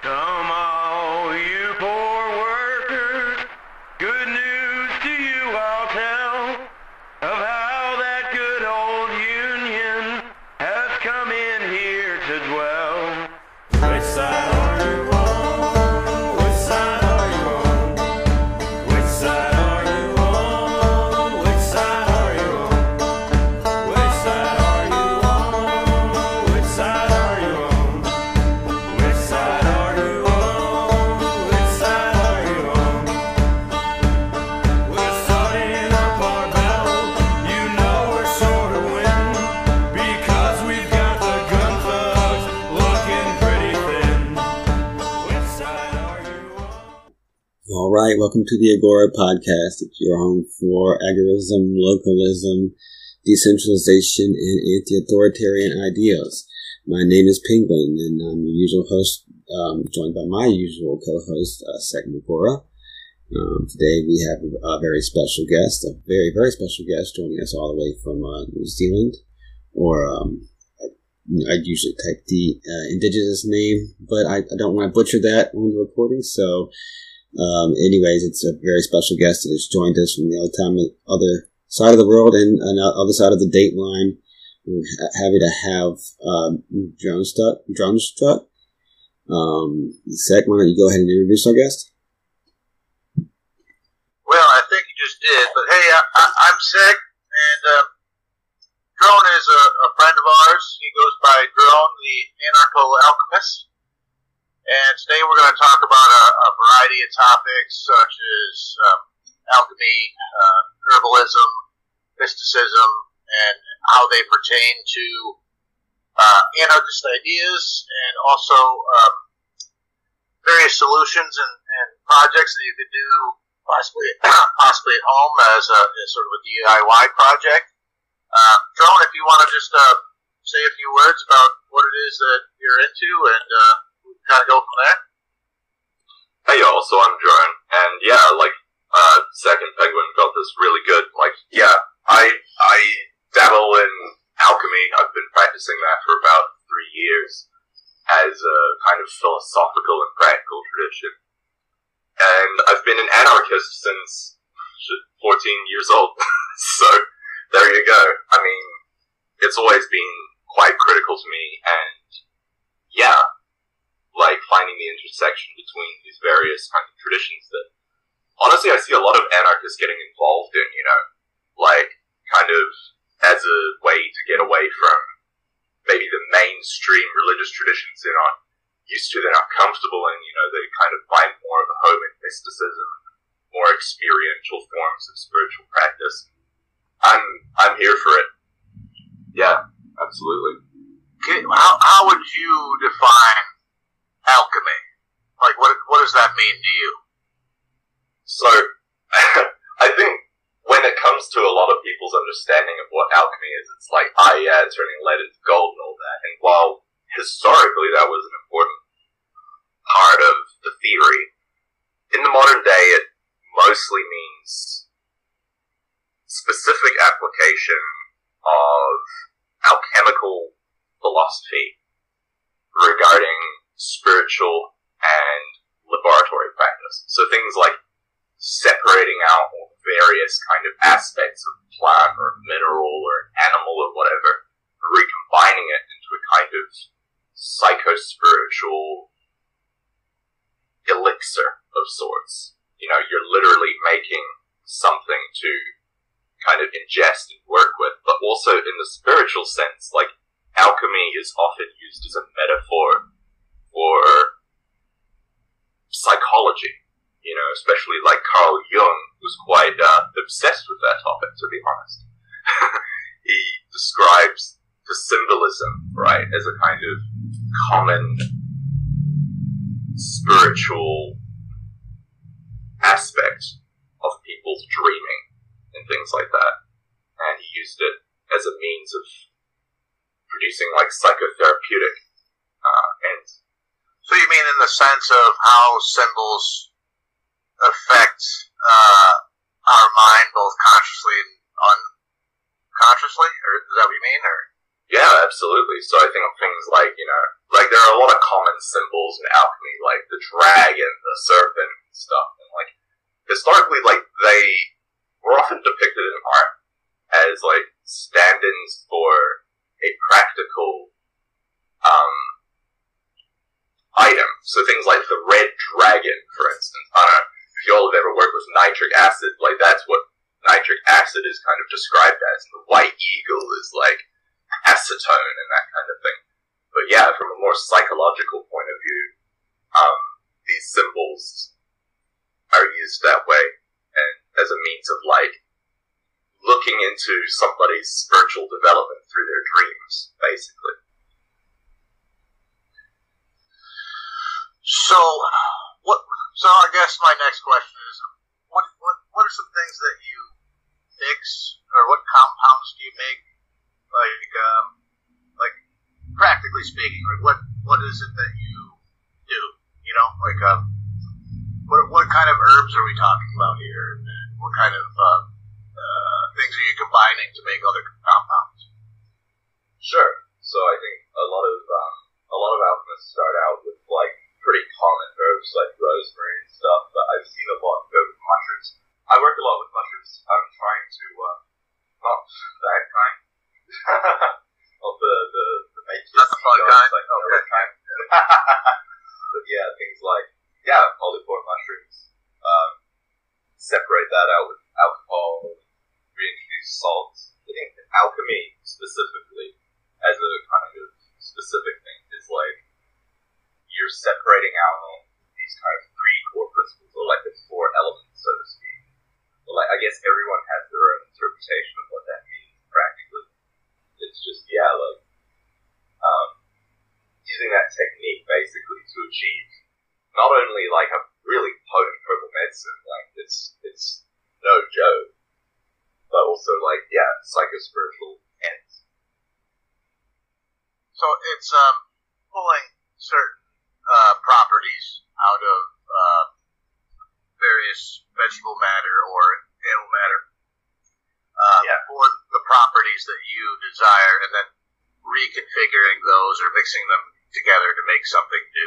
Come all you poor workers, good news to you I'll tell, of how that good old Union has come in here to dwell. Which side are you on? Which side are you on? Which side are you on? Which side are you on? Which side are you on? Which side are you on? Which side are you on? Which side are you on? We're starting up our battle, you know we're sure to win, because we've got the gun thugs looking pretty thin. Which side are you on? All right, welcome to the Agora podcast. It's your home for agorism, localism, decentralization, and anti-authoritarian ideals. My name is Penguin, and I'm your usual host, joined by my usual co-host, Second Agora. Today we have a very special guest, a very, very special guest joining us all the way from New Zealand, or I usually type the indigenous name, but I don't want to butcher that on the recording, so anyways, it's a very special guest that has joined us from the other side of the world and on the other side of the date line. We're happy to have Drumstruck. Sec, why don't you go ahead and introduce our guest? Well, I think you just did, but hey, I'm Sec, and Drone is a friend of ours. He goes by Drone, the anarcho-alchemist. And today we're going to talk about a variety of topics such as alchemy, herbalism, mysticism, and how they pertain to anarchist ideas, and also various solutions and projects that you could do possibly at home as sort of a DIY project. Drone, if you want to just say a few words about what it is that you're into, and kind of go from there. Hey y'all, so I'm Drone, and yeah, Second Penguin got this really good. I dabble in alchemy. I've been practicing that for about 3 years as a kind of philosophical and practical tradition. And I've been an anarchist since 14 years old. So, there you go. I mean, it's always been quite critical to me, and yeah, finding the intersection between these various kinds of traditions that, honestly, I see a lot of anarchists getting involved in, kind of as a way to get away from maybe the mainstream religious traditions they're not used to, they're not comfortable in, they kind of find more of a home in mysticism, more experiential forms of spiritual practice. I'm here for it. Yeah, absolutely. Okay, how would you define alchemy? What does that mean to you? So, I think when it comes to a lot of people's understanding of what alchemy is, it's turning lead into gold and all that. And while historically that was an important part of the theory, in the modern day it mostly means specific application of alchemical philosophy regarding spiritual and laboratory practice. So things like separating out various kind of aspects of plant or mineral or animal or whatever, recombining it into a kind of psycho-spiritual elixir of sorts. You're literally making something to kind of ingest and work with, but also in the spiritual sense, alchemy is often used as a metaphor for psychology, especially Carl Jung was quite obsessed with that topic, to be honest. He describes the symbolism, right, as a kind of common spiritual aspect of people's dreaming and things like that. And he used it as a means of producing psychotherapeutic ends. So you mean in the sense of how symbols affect our mind both consciously and unconsciously? Or is that what you mean? Or Yeah, absolutely. So I think of things like, there are a lot of common symbols in alchemy, like the dragon, the serpent, and stuff. And like historically, like they were often depicted in art as like stand-ins for a practical item. So things like the red dragon, for instance. I don't know if you all have ever worked with nitric acid. Like that's what nitric acid is kind of described as. The white eagle is like acetone and that kind of thing. But yeah, from a more psychological point of view, these symbols are used that way, and as a means of like looking into somebody's spiritual development through their dreams, basically. So I guess my next question is, what are some things that you mix, or what compounds do you make, like practically speaking, like what is it that you do? You know, like what kind of herbs are we talking about here? And what kind of things are you combining to make other compounds? Sure. So I think a lot of alchemists start out with like pretty common herbs like rosemary and stuff, but I've seen a lot go with mushrooms. I work a lot with mushrooms. I'm trying to not that kind of the matrix. Not the fun kind. Like okay. Kind. But yeah, things like polypore mushrooms. Separate that out with alcohol. Reintroduce salts. I think alchemy specifically, as a kind of specific thing, is like you're separating out these kind of three core principles, or like the four elements, so to speak. But like I guess everyone has their own interpretation of what that means practically. It's just using that technique basically to achieve not only like a really potent herbal medicine, like it's no joke, but also like psychospiritual ends. So it's pulling certain properties out of various vegetable matter or animal matter for the properties that you desire, and then reconfiguring those or mixing them together to make something new.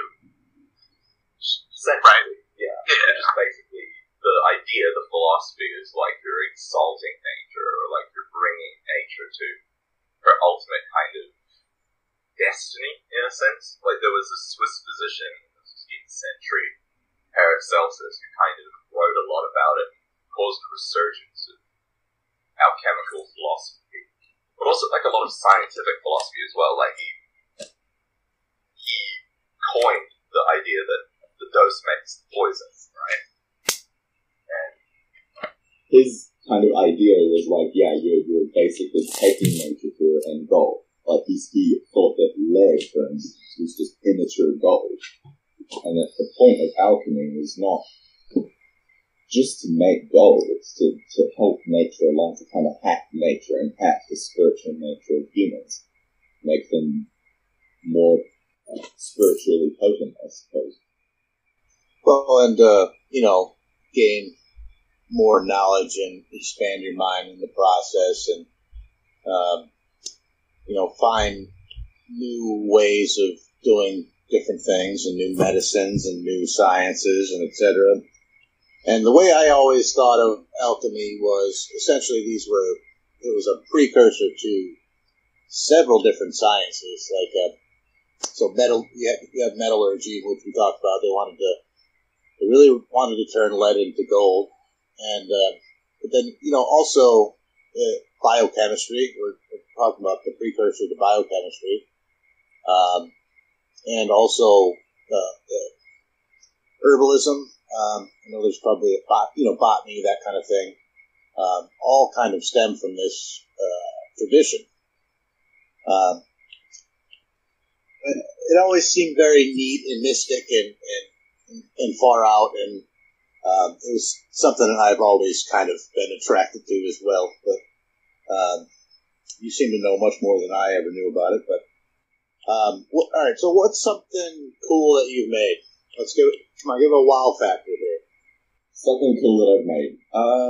Right? Yeah. Just basically the idea, the philosophy is like you're exalting nature, or like you're bringing nature to her ultimate kind of destiny, in a sense. Like there was a Swiss physician in the 15th century, Paracelsus, who kind of wrote a lot about it, caused a resurgence of alchemical philosophy, but also like a lot of scientific philosophy as well. Like he coined the idea that the dose makes the poison, right? And his kind of idea was like, you're basically taking nature to her end goal. Like he thought that lead, for instance, was just immature gold, and that the point of alchemy is not just to make gold; it's to help nature along, to kind of hack nature and hack the spiritual nature of humans, make them more spiritually potent, I suppose. Well, and gain more knowledge and expand your mind in the process, and find new ways of doing different things, and new medicines and new sciences, and etc. And the way I always thought of alchemy was essentially it was a precursor to several different sciences, like so metal. You have metallurgy, which we talked about. They really wanted to turn lead into gold, and but then also biochemistry. We're talking about the precursor to biochemistry, and also herbalism. I know there's probably botany, that kind of thing. All kind of stem from this tradition. It always seemed very neat and mystic and far out, and it was something that I've always kind of been attracted to as well. But you seem to know much more than I ever knew about it. But all right, so what's something cool that you've made? Let's give a wow factor here. Something cool that I've made.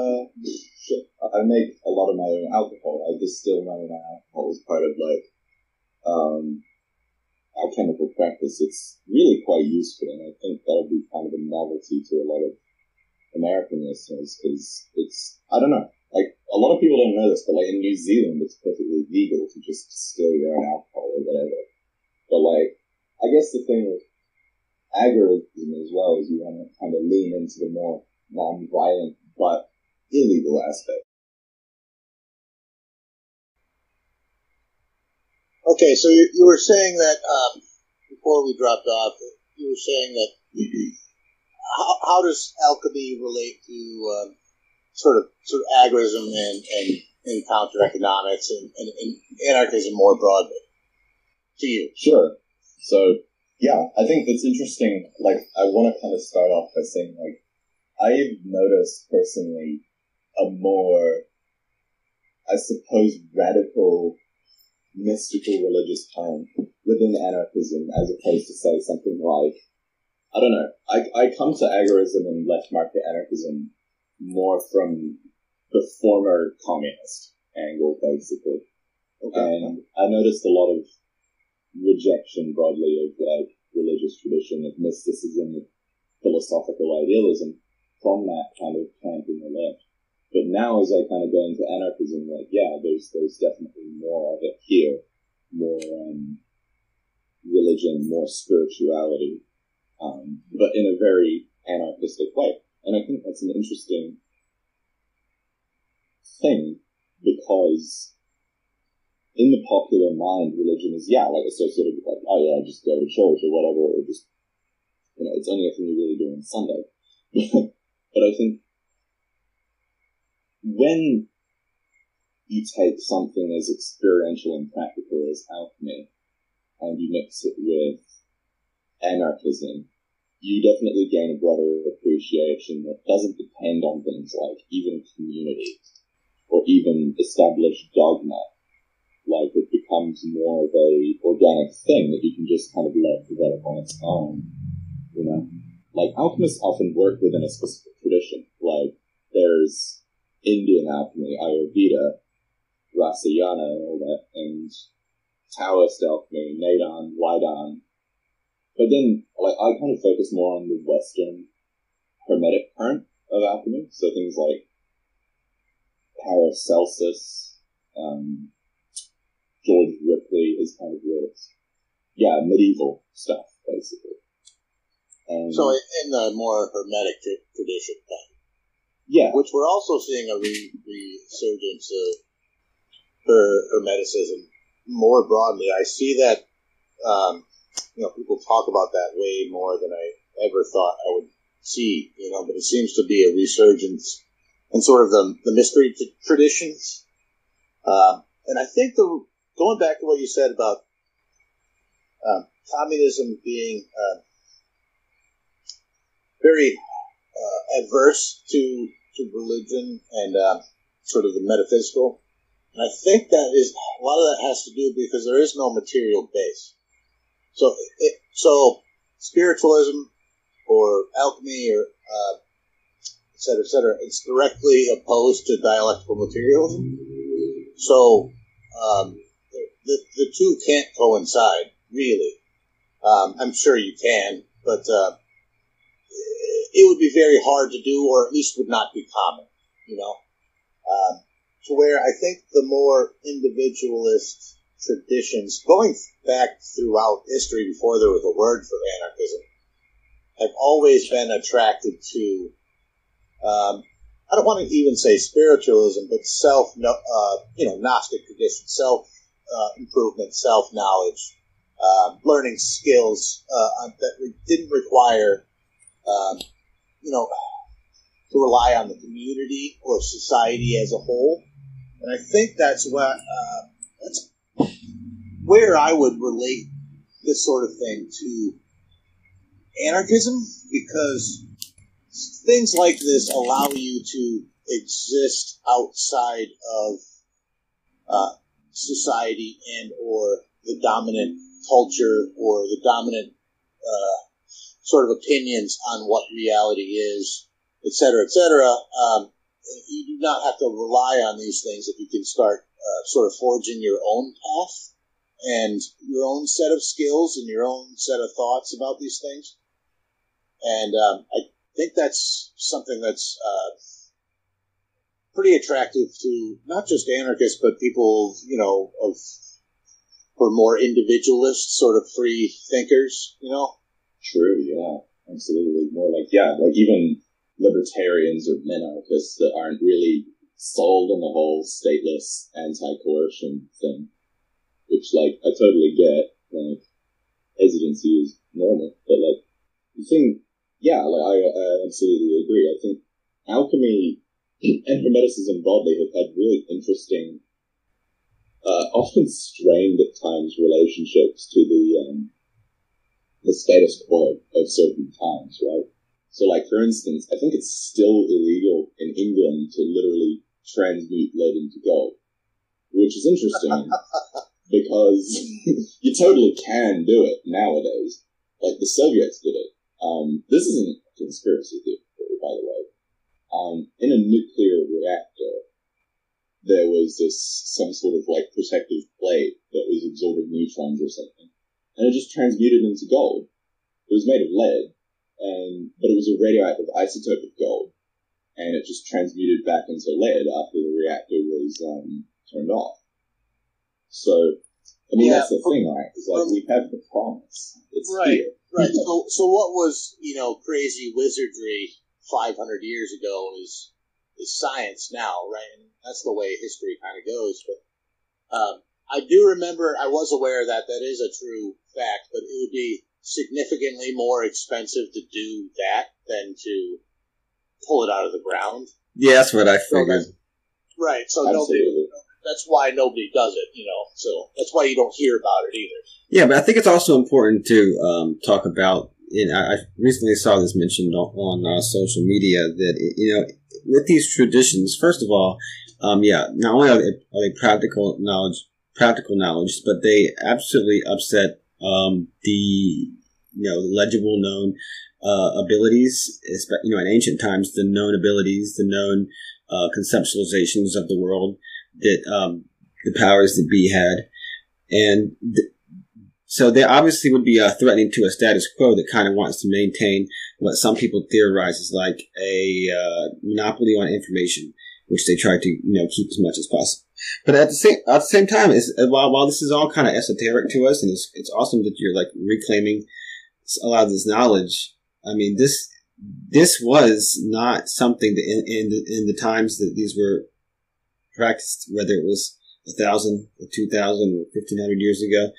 I make a lot of my own alcohol. I distill my own alcohol as part of alchemical practice, it's really quite useful, and I think that'll be kind of a novelty to a lot of American listeners, because it's, I don't know, like, a lot of people don't know this, but like in New Zealand, it's perfectly legal to just distill your own alcohol or whatever. But like, I guess the thing with agorism as well is you want to kind of lean into the more non-violent but illegal aspect. Okay, so you were saying that, before we dropped off, you were saying that how does alchemy relate to sort of agorism and counter-economics and anarchism more broadly to you? Sure. So, yeah, I think it's interesting. Like, I want to kind of start off by saying, like, I've noticed personally a more, I suppose, radical, mystical religious tone within anarchism, as opposed to, say, something like, I don't know, I come to agorism and left market anarchism more from the former communist angle, basically. Okay. And I noticed a lot of rejection broadly of like religious tradition, of mysticism, of philosophical idealism from that kind of camp in the left. But now as I kind of go into anarchism, like, yeah, there's definitely more of it here, more religion, more spirituality, but in a very anarchistic way. And I think that's an interesting thing, because in the popular mind, religion is, like, associated with, like, oh yeah, just go to church or whatever, or just, it's only a thing you really do on Sunday. But I think when you take something as experiential and practical as alchemy, and you mix it with anarchism, you definitely gain a broader appreciation that doesn't depend on things like even community or even established dogma. Like, it becomes more of a organic thing that you can just kind of let develop on its own, Like, alchemists often work within a specific tradition. Like, there's Indian alchemy, Ayurveda, Rasayana, and all that, and Taoist alchemy, Naidan, Waidan. But then, like, I kind of focus more on the Western Hermetic current of alchemy, so things like Paracelsus, George Ripley is kind of medieval stuff, basically. And so in the more Hermetic tradition, yeah, which we're also seeing a resurgence of Hermeticism more broadly. I see that, people talk about that way more than I ever thought I would see, but it seems to be a resurgence in sort of the mystery traditions. And I think going back to what you said about communism being very adverse to religion and sort of the metaphysical, and I think that is a lot of that has to do because there is no material base. So spiritualism or alchemy or et cetera, it's directly opposed to dialectical materialism. So the two can't coincide, really. I'm sure you can, but it would be very hard to do, or at least would not be common, to where I think the more individualist traditions, going back throughout history before there was a word for anarchism, have always been attracted to, I don't want to even say spiritualism, but Gnostic tradition, self-improvement, self-knowledge, learning skills that didn't require, to rely on the community or society as a whole. And I think that's where I would relate this sort of thing to anarchism, because things like this allow you to exist outside of society and or the dominant culture or the dominant sort of opinions on what reality is, et cetera, et cetera. You do not have to rely on these things if you can start sort of forging your own path. and your own set of skills and your own set of thoughts about these things. And I think that's something that's pretty attractive to not just anarchists, but people, for more individualist, sort of free thinkers, True, yeah, absolutely. More like even libertarians or minarchists that aren't really sold on the whole stateless anti-coercion thing, which, I totally get. Hesitancy is normal, but, the thing, I absolutely agree. I think alchemy and Hermeticism broadly have had really interesting, often strained at times relationships to the status quo of certain times, right? So, for instance, I think it's still illegal in England to literally transmute lead into gold, which is interesting because you totally can do it nowadays. The Soviets did it. This isn't a conspiracy theory, by the way. In a nuclear reactor, there was some sort of protective plate that was absorbing neutrons or something, and it just transmuted into gold. It was made of lead, but it was a radioactive isotope of gold, and it just transmuted back into lead after the reactor was turned off. So, that's the thing, right? It's we have the promise. It's here. Right. So what was, crazy wizardry 500 years ago is science now, right? And that's the way history kind of goes. But I do remember, I was aware that is a true fact, but it would be significantly more expensive to do that than to pull it out of the ground. Yeah, that's what I figured. Right. So that's why nobody does it, So that's why you don't hear about it either. Yeah, but I think it's also important to talk about. I recently saw this mentioned on social media that with these traditions, first of all, not only are they practical knowledge, but they absolutely upset the legible known abilities. In ancient times, the known abilities, the known conceptualizations of the world that the powers that be had, and so they obviously would be threatening to a status quo that kind of wants to maintain what some people theorize is like a monopoly on information, which they try to keep as much as possible. But at the same time, while this is all kind of esoteric to us, and it's awesome that you're reclaiming a lot of this knowledge. I mean, this was not something that in the times that these were practiced, whether it was 1,000 or 2,000 or 1,500 years ago.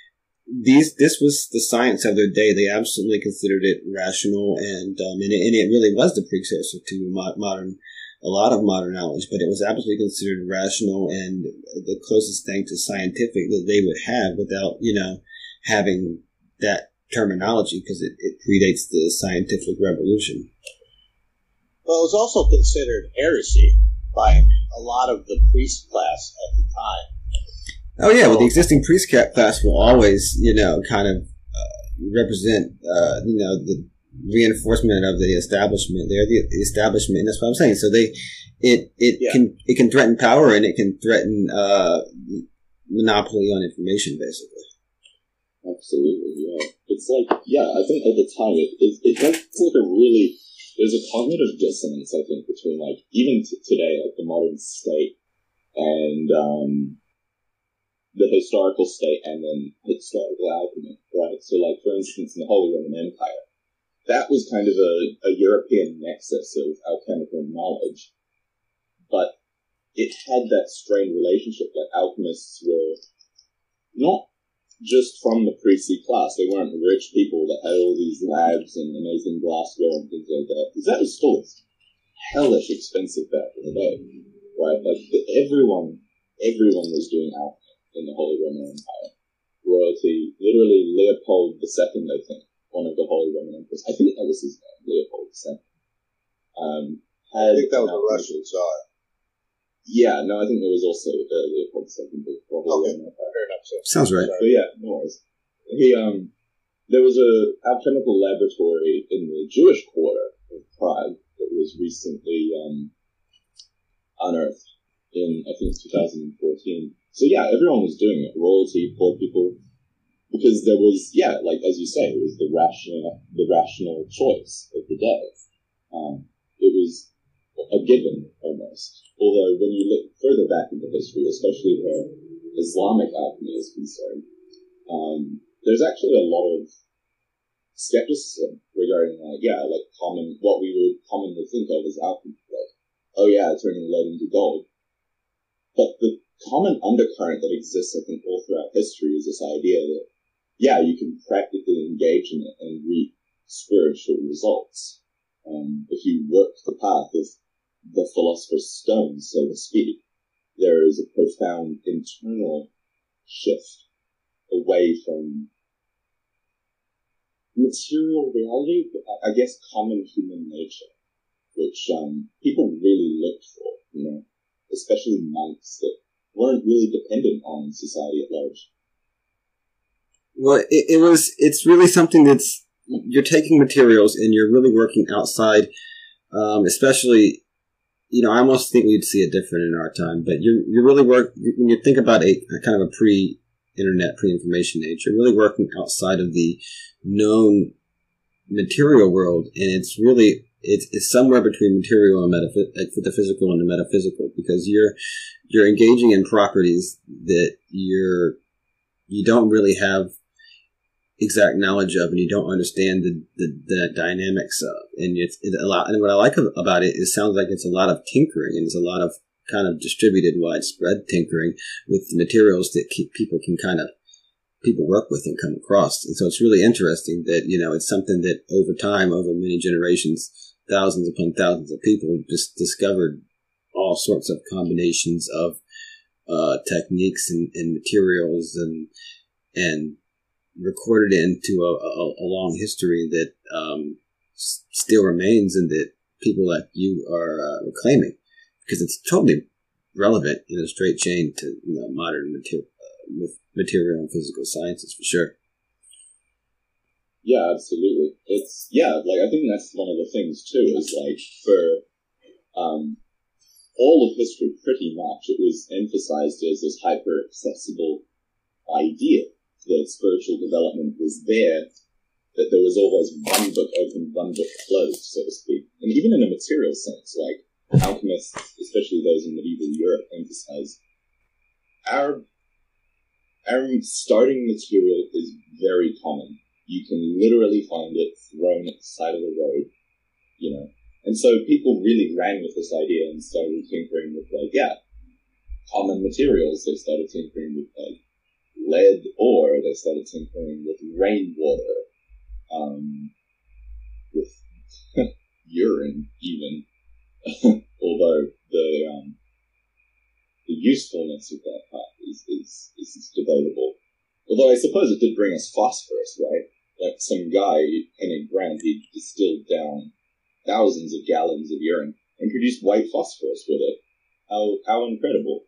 This was the science of their day. They absolutely considered it rational, and it really was the precursor to a lot of modern knowledge. But it was absolutely considered rational and the closest thing to scientific that they would have without having that terminology, because it predates the scientific revolution. Well, it was also considered heresy by a lot of the priest class at the time. Oh yeah, well the existing priest class will always, kind of represent, the reinforcement of the establishment. They're the establishment, and that's what I'm saying. So it can threaten power, and it can threaten monopoly on information, basically. Absolutely, yeah. It's I think at the time it does there's a cognitive dissonance, I think, between even today, the modern state and the historical state and then historical alchemy, right? So, for instance, in the Holy Roman Empire, that was kind of a European nexus of alchemical knowledge, but it had that strained relationship that alchemists were not just from the priestly class. They weren't rich people that had all these labs and amazing glassware and things like that, because that was still hellish expensive back in the day, right? Everyone was doing alchemy in the Holy Roman Empire. Royalty, literally Leopold II, I think, one of the Holy Roman Emperors. I think that was his name, Leopold II. I think that was a Russian Tsar. Yeah, no, I think there was also Leopold II. Okay, fair enough. So. Sounds right. But yeah, no worries. There was a alchemical laboratory in the Jewish quarter of Prague that was recently unearthed in, I think, 2014. So yeah, everyone was doing it. Royalty, poor people. Because there was, yeah, like as you say, it was the rational choice of the day. It was a given almost. Although when you look further back into history, especially where Islamic alchemy is concerned, there's actually a lot of skepticism regarding what we would commonly think of as alchemy. Like, oh yeah, turning lead into gold. But the common undercurrent that exists, I think, all throughout history is this idea that, yeah, you can practically engage in it and reap spiritual results. If you work the path of the philosopher's stone, so to speak, there is a profound internal shift away from material reality, I guess common human nature, which people really looked for, especially monks that weren't really dependent on society at large. Well, it's really something that's, you're taking materials and you're really working outside, especially, I almost think we'd see it different in our time, but you're really when you think about a kind of a pre-internet, pre-information age, you're really working outside of the known material world, and it's really, it's somewhere between material and the physical and the metaphysical, because you're engaging in properties that you don't really have exact knowledge of, and you don't understand the dynamics of, and it's a lot. And what I like about it sounds like it's a lot of tinkering, and it's a lot of kind of distributed, widespread tinkering with materials that people work with and come across. And so it's really interesting that it's something that over time, over many generations, thousands upon thousands of people just discovered all sorts of combinations of techniques and materials and recorded it into a long history that still remains, and that people like you are reclaiming, because it's totally relevant in a straight chain to modern material and physical sciences, for sure. Yeah, absolutely. I think that's one of the things too, is like for all of history, pretty much, it was emphasized as this hyper accessible idea that spiritual development was there, that there was always one book open, one book closed, so to speak. And even in a material sense, like alchemists, especially those in medieval Europe, emphasize our starting material is very common. You can literally find it thrown at the side of the road, And so people really ran with this idea and started tinkering with, common materials. They started tinkering with, lead ore. They started tinkering with rainwater, with urine even, although the usefulness of that part is debatable. Although I suppose it did bring us phosphorus, right? Like some guy, Henning Grant, he distilled down thousands of gallons of urine and produced white phosphorus with it. How incredible.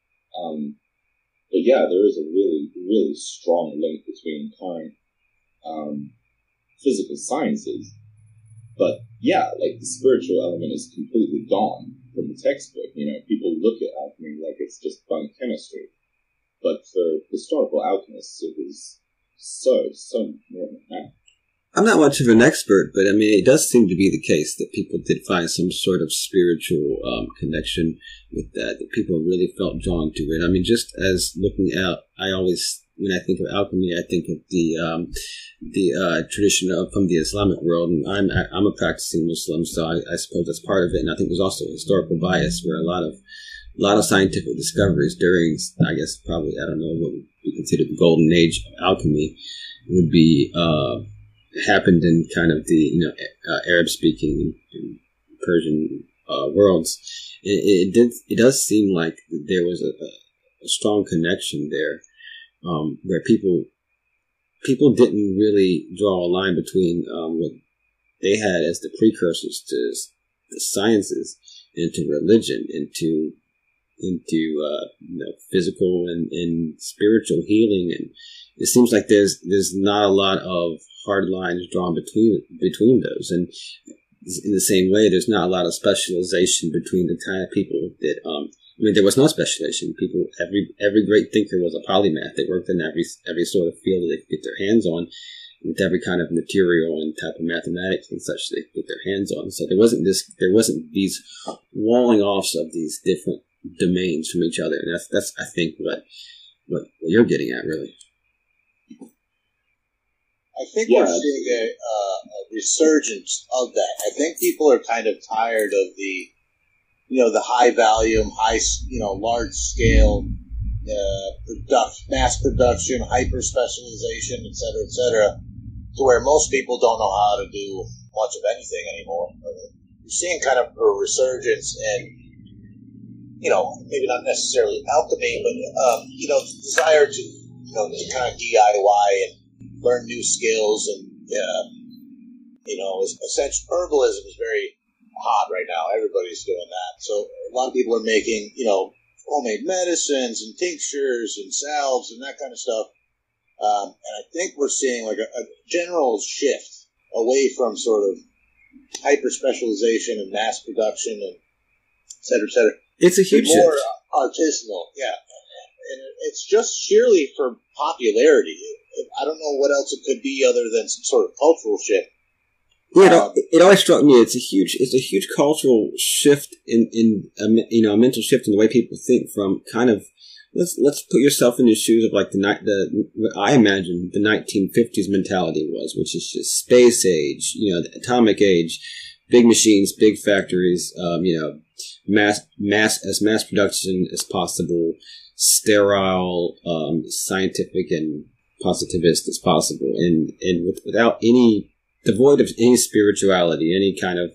But yeah, there is a really, really strong link between current physical sciences. But yeah, the spiritual element is completely gone from the textbook. People look at alchemy like it's just bunk chemistry. But for historical alchemists, it was so much more than that. I'm not much of an expert, but it does seem to be the case that people did find some sort of spiritual connection with that people really felt drawn to it. Just as looking out, when I think of alchemy, I think of the tradition from the Islamic world, and I'm a practicing Muslim, so I suppose that's part of it. And I think there's also a historical bias where a lot of scientific discoveries during, I guess, probably, I don't know, what would be considered the golden age of alchemy would be happened in kind of the Arab-speaking and Persian worlds. It does seem like there was a strong connection there, where people didn't really draw a line between what they had as the precursors to the sciences and to religion and to physical and spiritual healing, and it seems like there's not a lot of hard lines drawn between those, and in the same way, there's not a lot of specialization between the kind of people that I mean, there was no specialization. People, every great thinker was a polymath. They worked in every sort of field that they could get their hands on, with every kind of material and type of mathematics and such they could get their hands on. So there wasn't these walling offs of these different domains from each other. And that's I think what you're getting at, really. I think we're seeing a resurgence of that. I think people are kind of tired of the high volume, large scale mass production, hyper specialization, et cetera, to where most people don't know how to do much of anything anymore. You're seeing kind of a resurgence in, maybe not necessarily alchemy, but the desire to kind of DIY and learn new skills, and essentially herbalism is very hot right now. Everybody's doing that. So a lot of people are making, homemade medicines and tinctures and salves and that kind of stuff. And I think we're seeing like a general shift away from sort of hyper specialization and mass production and et cetera, et cetera. It's a huge more shift. Artisanal, yeah. And it's just sheerly for popularity. I don't know what else it could be other than some sort of cultural shift. Yeah, it always struck me. It's a huge cultural shift in a mental shift in the way people think. From kind of let's put yourself in the shoes of like what I imagine the 1950s mentality was, which is just space age, the atomic age, big machines, big factories, mass production as possible, sterile, scientific and positivist as possible, and without any. Devoid of any spirituality, any kind of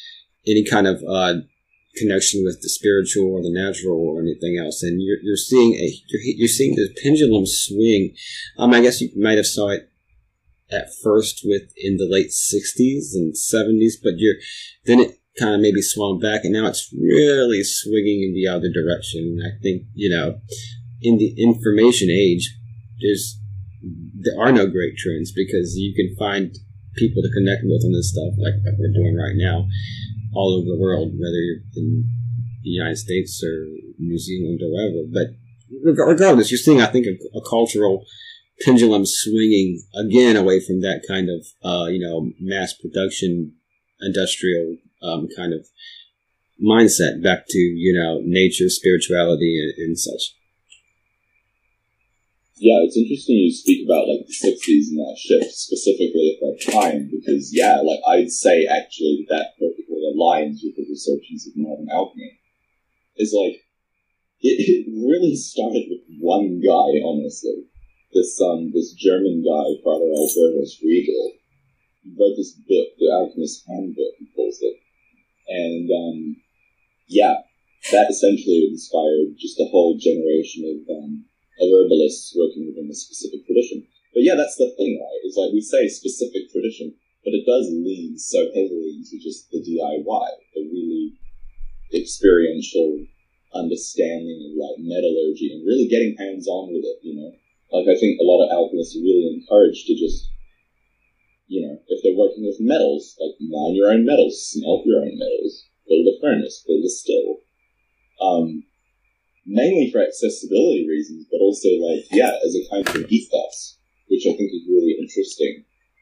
connection with the spiritual or the natural or anything else, and you're seeing the pendulum swing. I guess you might have saw it at first in the late 60s and 70s, but then it kind of maybe swung back, and now it's really swinging in the other direction. I think in the information age, there are no great trends because you can find people to connect with on this stuff like we're doing right now all over the world, whether you're in the United States or New Zealand or wherever. But regardless, you're seeing, I think, a cultural pendulum swinging again away from that kind of mass production, industrial kind of mindset back to nature, spirituality, and such. Yeah, it's interesting you speak about like the 60s and that shift specifically at that time, because I'd say actually that perfectly aligns with the resurgence of modern alchemy. It's like it really started with one guy, honestly. This German guy, Father Albertus Riegel. He wrote this book, The Alchemist's Handbook, he calls it. And that essentially inspired just a whole generation of herbalists working within a specific tradition. But that's the thing, right? It's like we say specific tradition, but it does lean so heavily into just the DIY, the really experiential understanding of like metallurgy and really getting hands-on with it, Like I think a lot of alchemists are really encouraged to just, if they're working with metals, like mine your own metals, smelt your own metals, build a furnace, build a still. Mainly for accessibility reasons, but also as a kind of ethos, which I think is really interesting,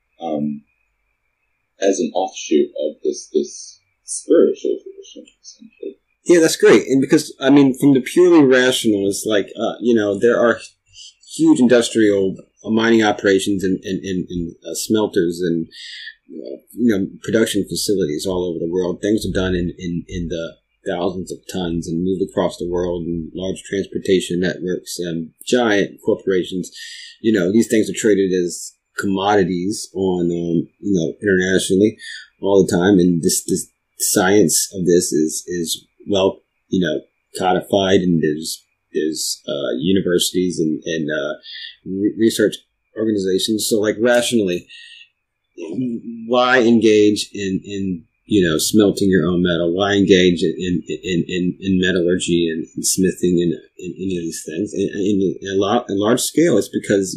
as an offshoot of this spiritual tradition, essentially. Yeah, that's great. And because, from the purely rational, it's like, there are huge industrial mining operations and smelters and, production facilities all over the world. Things are done in the thousands of tons and moved across the world in large transportation networks and giant corporations. These things are traded as commodities on, internationally all the time. And this science of this is well, codified, and there's universities and research organizations. So like rationally, why engage in smelting your own metal? Why engage in metallurgy and smithing and any of these things? And in large scale, it's because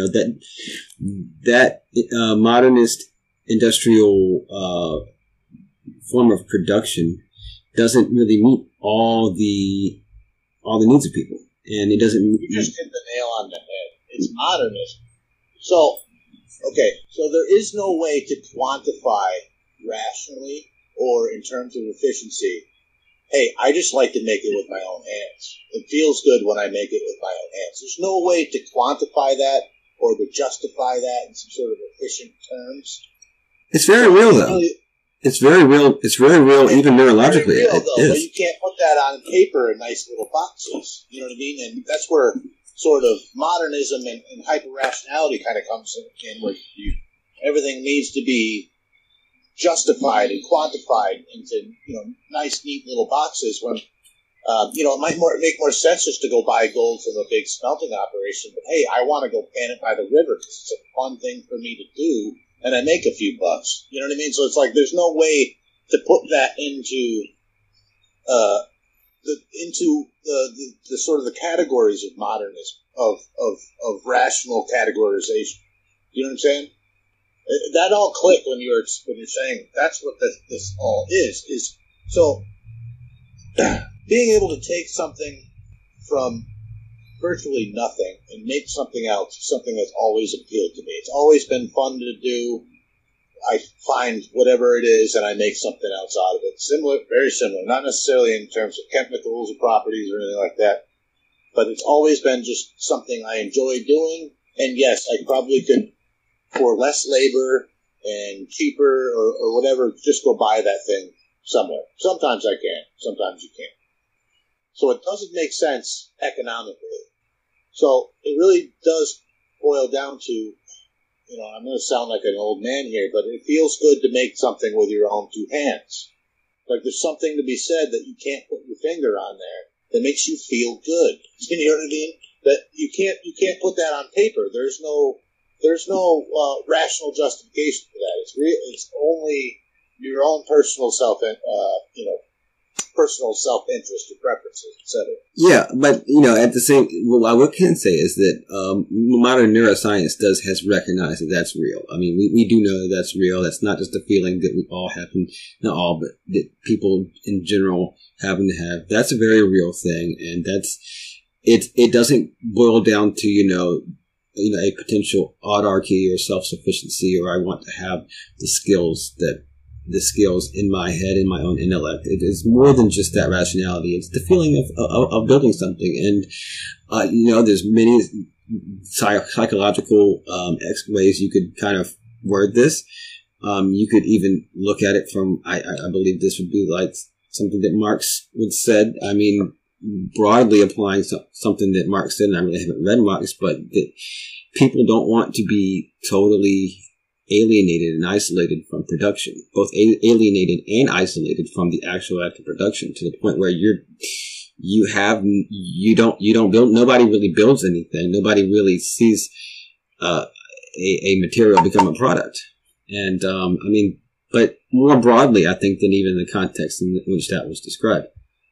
that modernist industrial form of production doesn't really meet all the all the needs of people. And it doesn't... You just hit the nail on the head. It's modernism. So, okay, so there is no way to quantify rationally or in terms of efficiency, hey, I just like to make it with my own hands. It feels good when I make it with my own hands. There's no way to quantify that or to justify that in some sort of efficient terms. It's very real, though. It's very real. It's very real, even neurologically. Very real, it though, is. but you can't put that on paper in nice little boxes. You know what I mean? And that's where sort of modernism and hyper-rationality kind of comes in where everything needs to be justified and quantified into, nice, neat little boxes when, it might make more sense just to go buy gold from a big smelting operation. But, hey, I want to go pan it by the river because it's a fun thing for me to do, and I make a few bucks. You know what I mean? So it's like there's no way to put that into the sort of the categories of modernism, of rational categorization. You know what I'm saying? That all clicked when you're saying that's what this all is so being able to take something from virtually nothing and make something else, something that's always appealed to me. It's always been fun to do. I find whatever it is and I make something else out of it. Similar, very similar, not necessarily in terms of chemicals or properties or anything like that, but it's always been just something I enjoy doing. And yes, I probably could, for less labor and cheaper or whatever, just go buy that thing somewhere. Sometimes I can, sometimes you can't. So it doesn't make sense economically. So it really does boil down to, I'm going to sound like an old man here, but it feels good to make something with your own two hands. Like there's something to be said that you can't put your finger on there that makes you feel good. You know what I mean? That you can't put that on paper. There's no rational justification for that. It's only your own personal personal self-interest or preferences, etc. Yeah, but at the same, what I can say is that modern neuroscience has recognized that that's real. I mean, we do know that that's real. That's not just a feeling that we all happen, not all, but that people in general happen to have. That's a very real thing, and it doesn't boil down to a potential autarky or self-sufficiency, or I want to have the skills in my head, in my own intellect. It is more than just that rationality. It's the feeling of building something. And, there's many psychological ways you could kind of word this. You could even look at it from, I believe this would be like something that Marx would said. I mean, broadly applying something that Marx said, and I really haven't read Marx, but that people don't want to be totally alienated and isolated from production, both alienated and isolated from the actual act of production, to the point where you don't build, nobody really builds anything, nobody really sees a material become a product. And but more broadly, I think, than even the context in which that was described.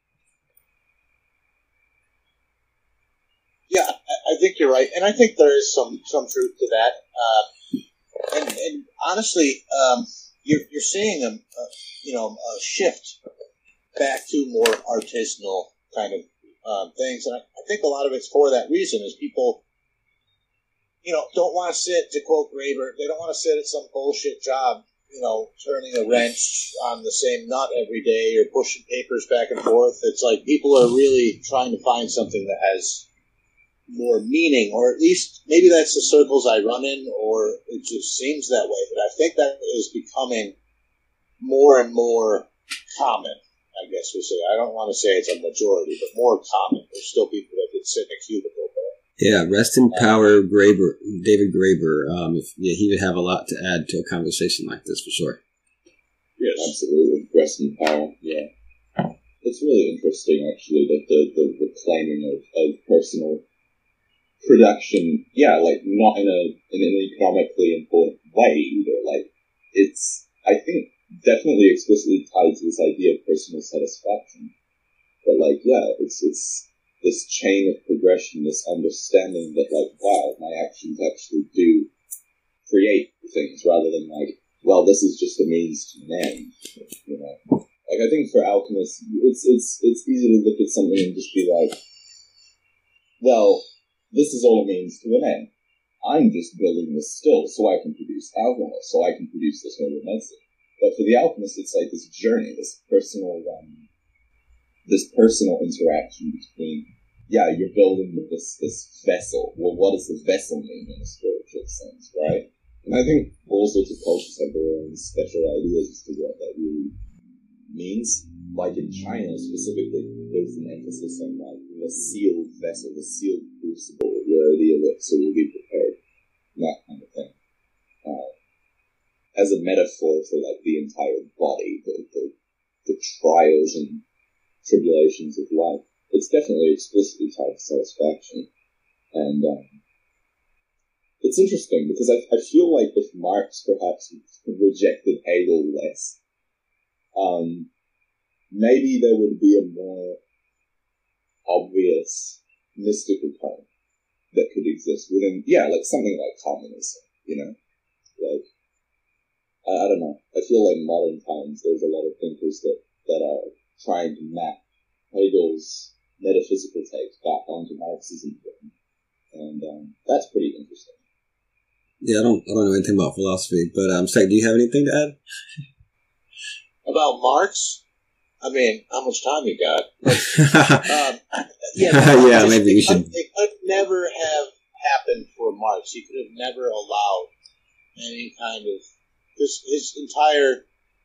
Yeah, I think you're right, and I think there is some truth to that. And honestly, you're seeing a shift back to more artisanal kind of things, and I think a lot of it's for that reason, is people, don't want to sit, to quote Graeber, they don't want to sit at some bullshit job, turning a wrench on the same nut every day or pushing papers back and forth. It's like people are really trying to find something that has more meaning, or at least maybe that's the circles I run in, or it just seems that way. But I think that is becoming more and more common, I guess we'll say. I don't want to say it's a majority, but more common. There's still people that could sit in a cubicle. Yeah, rest in power, Graeber, David Graeber. He would have a lot to add to a conversation like this, for sure. Yes, absolutely. Rest in power, yeah. It's really interesting, actually, that the claiming of personal production, like not in an economically important way either. Like, it's, I think, definitely explicitly tied to this idea of personal satisfaction. But it's this chain of progression, this understanding that wow, my actions actually do create things, rather than this is just a means to an end. I think for alchemists, it's easy to look at something and just be like, well, this is all it means to an end. I'm just building this still so I can produce alcohol, so I can produce this herbal medicine. But for the alchemist, it's like this journey, this personal interaction between, you're building this vessel. Well, what does the vessel mean in a spiritual sense, right? And I think all sorts of cultures have their own special ideas as to what that really means. Like in China specifically, there's an emphasis on like the sealed vessel, the sealed crucible, where the elixir will be prepared, and that kind of thing. As a metaphor for like the entire body, the trials and tribulations of life. It's definitely explicitly tied to satisfaction. And it's interesting because I feel like if Marx perhaps rejected Hegel less, maybe there would be a more obvious mystical tone that could exist within, like something like communism, Like, I don't know. I feel like in modern times there's a lot of thinkers that are trying to map Hegel's metaphysical takes back onto Marxism, and that's pretty interesting. Yeah, I don't know anything about philosophy, but Sek, do you have anything to add about Marx? I mean, how much time you got? Maybe you should. It could never have happened for Marx. He could have never allowed any kind of his entire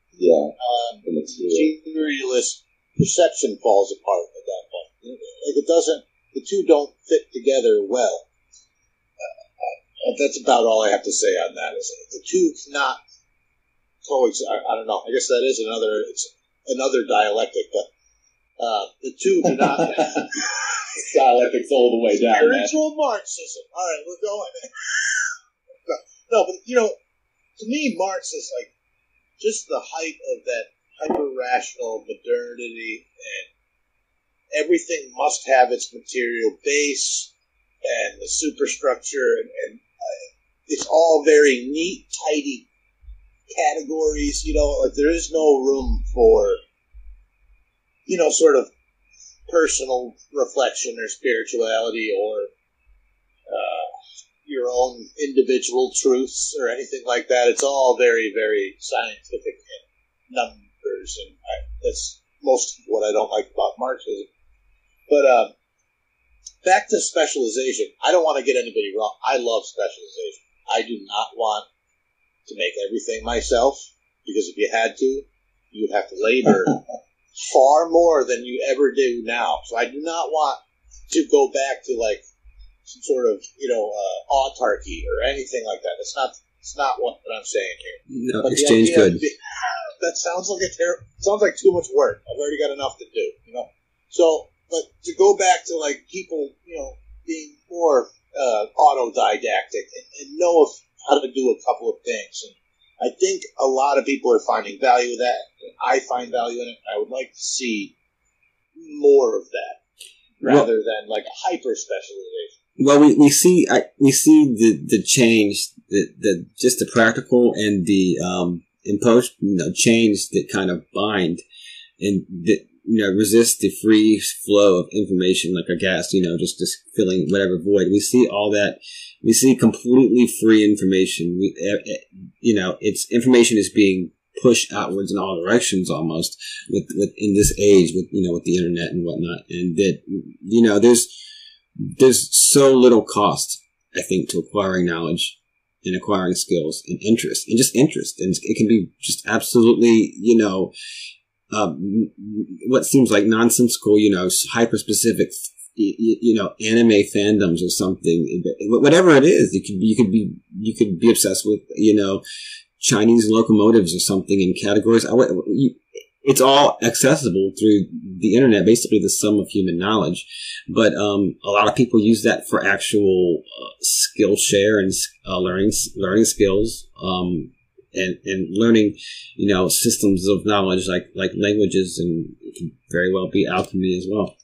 materialist perception falls apart at that point. Like it doesn't. The two don't fit together well. That's about all I have to say on that. Is the two cannot coexist. I don't know. I guess that is another dialectic, but the two do not. Dialectics all the way down. Spiritual Marxism. All right, we're going. No, but to me, Marx is like just the height of that hyper-rational modernity, and everything must have its material base and the superstructure, and it's all very neat, tidy categories. Like there is no room for sort of personal reflection or spirituality or your own individual truths or anything like that. It's all very, very scientific and numbers, and that's most of what I don't like about Marxism. But back to specialization. I don't want to get anybody wrong. I love specialization. I do not want to make everything myself, because if you had to, you would have to labor far more than you ever do now. So I do not want to go back to like some sort of autarky or anything like that. It's not what I'm saying here. No, but exchange goods. That sounds like sounds like too much work. I've already got enough to do, So, but to go back to like people, being more autodidactic and know how to do a couple of things, and I think a lot of people are finding value in that. I find value in it. I would like to see more of that rather than like a hyper specialization. Well, we see the change, the just the practical and the imposed change that kind of bind and that resist the free flow of information like a gas, just filling whatever void. We see all that. We see completely free information. It's information is being pushed outwards in all directions almost with in this age with the internet and whatnot, and that there's so little cost, I think, to acquiring knowledge and acquiring skills and interest, and it can be just absolutely what seems like nonsensical, hyper specific, anime fandoms or something. Whatever it is, you could be obsessed with, Chinese locomotives or something in categories. It's all accessible through the internet, basically the sum of human knowledge. But a lot of people use that for actual skill share and learning skills. And learning, systems of knowledge like languages, and it can very well be alchemy as well.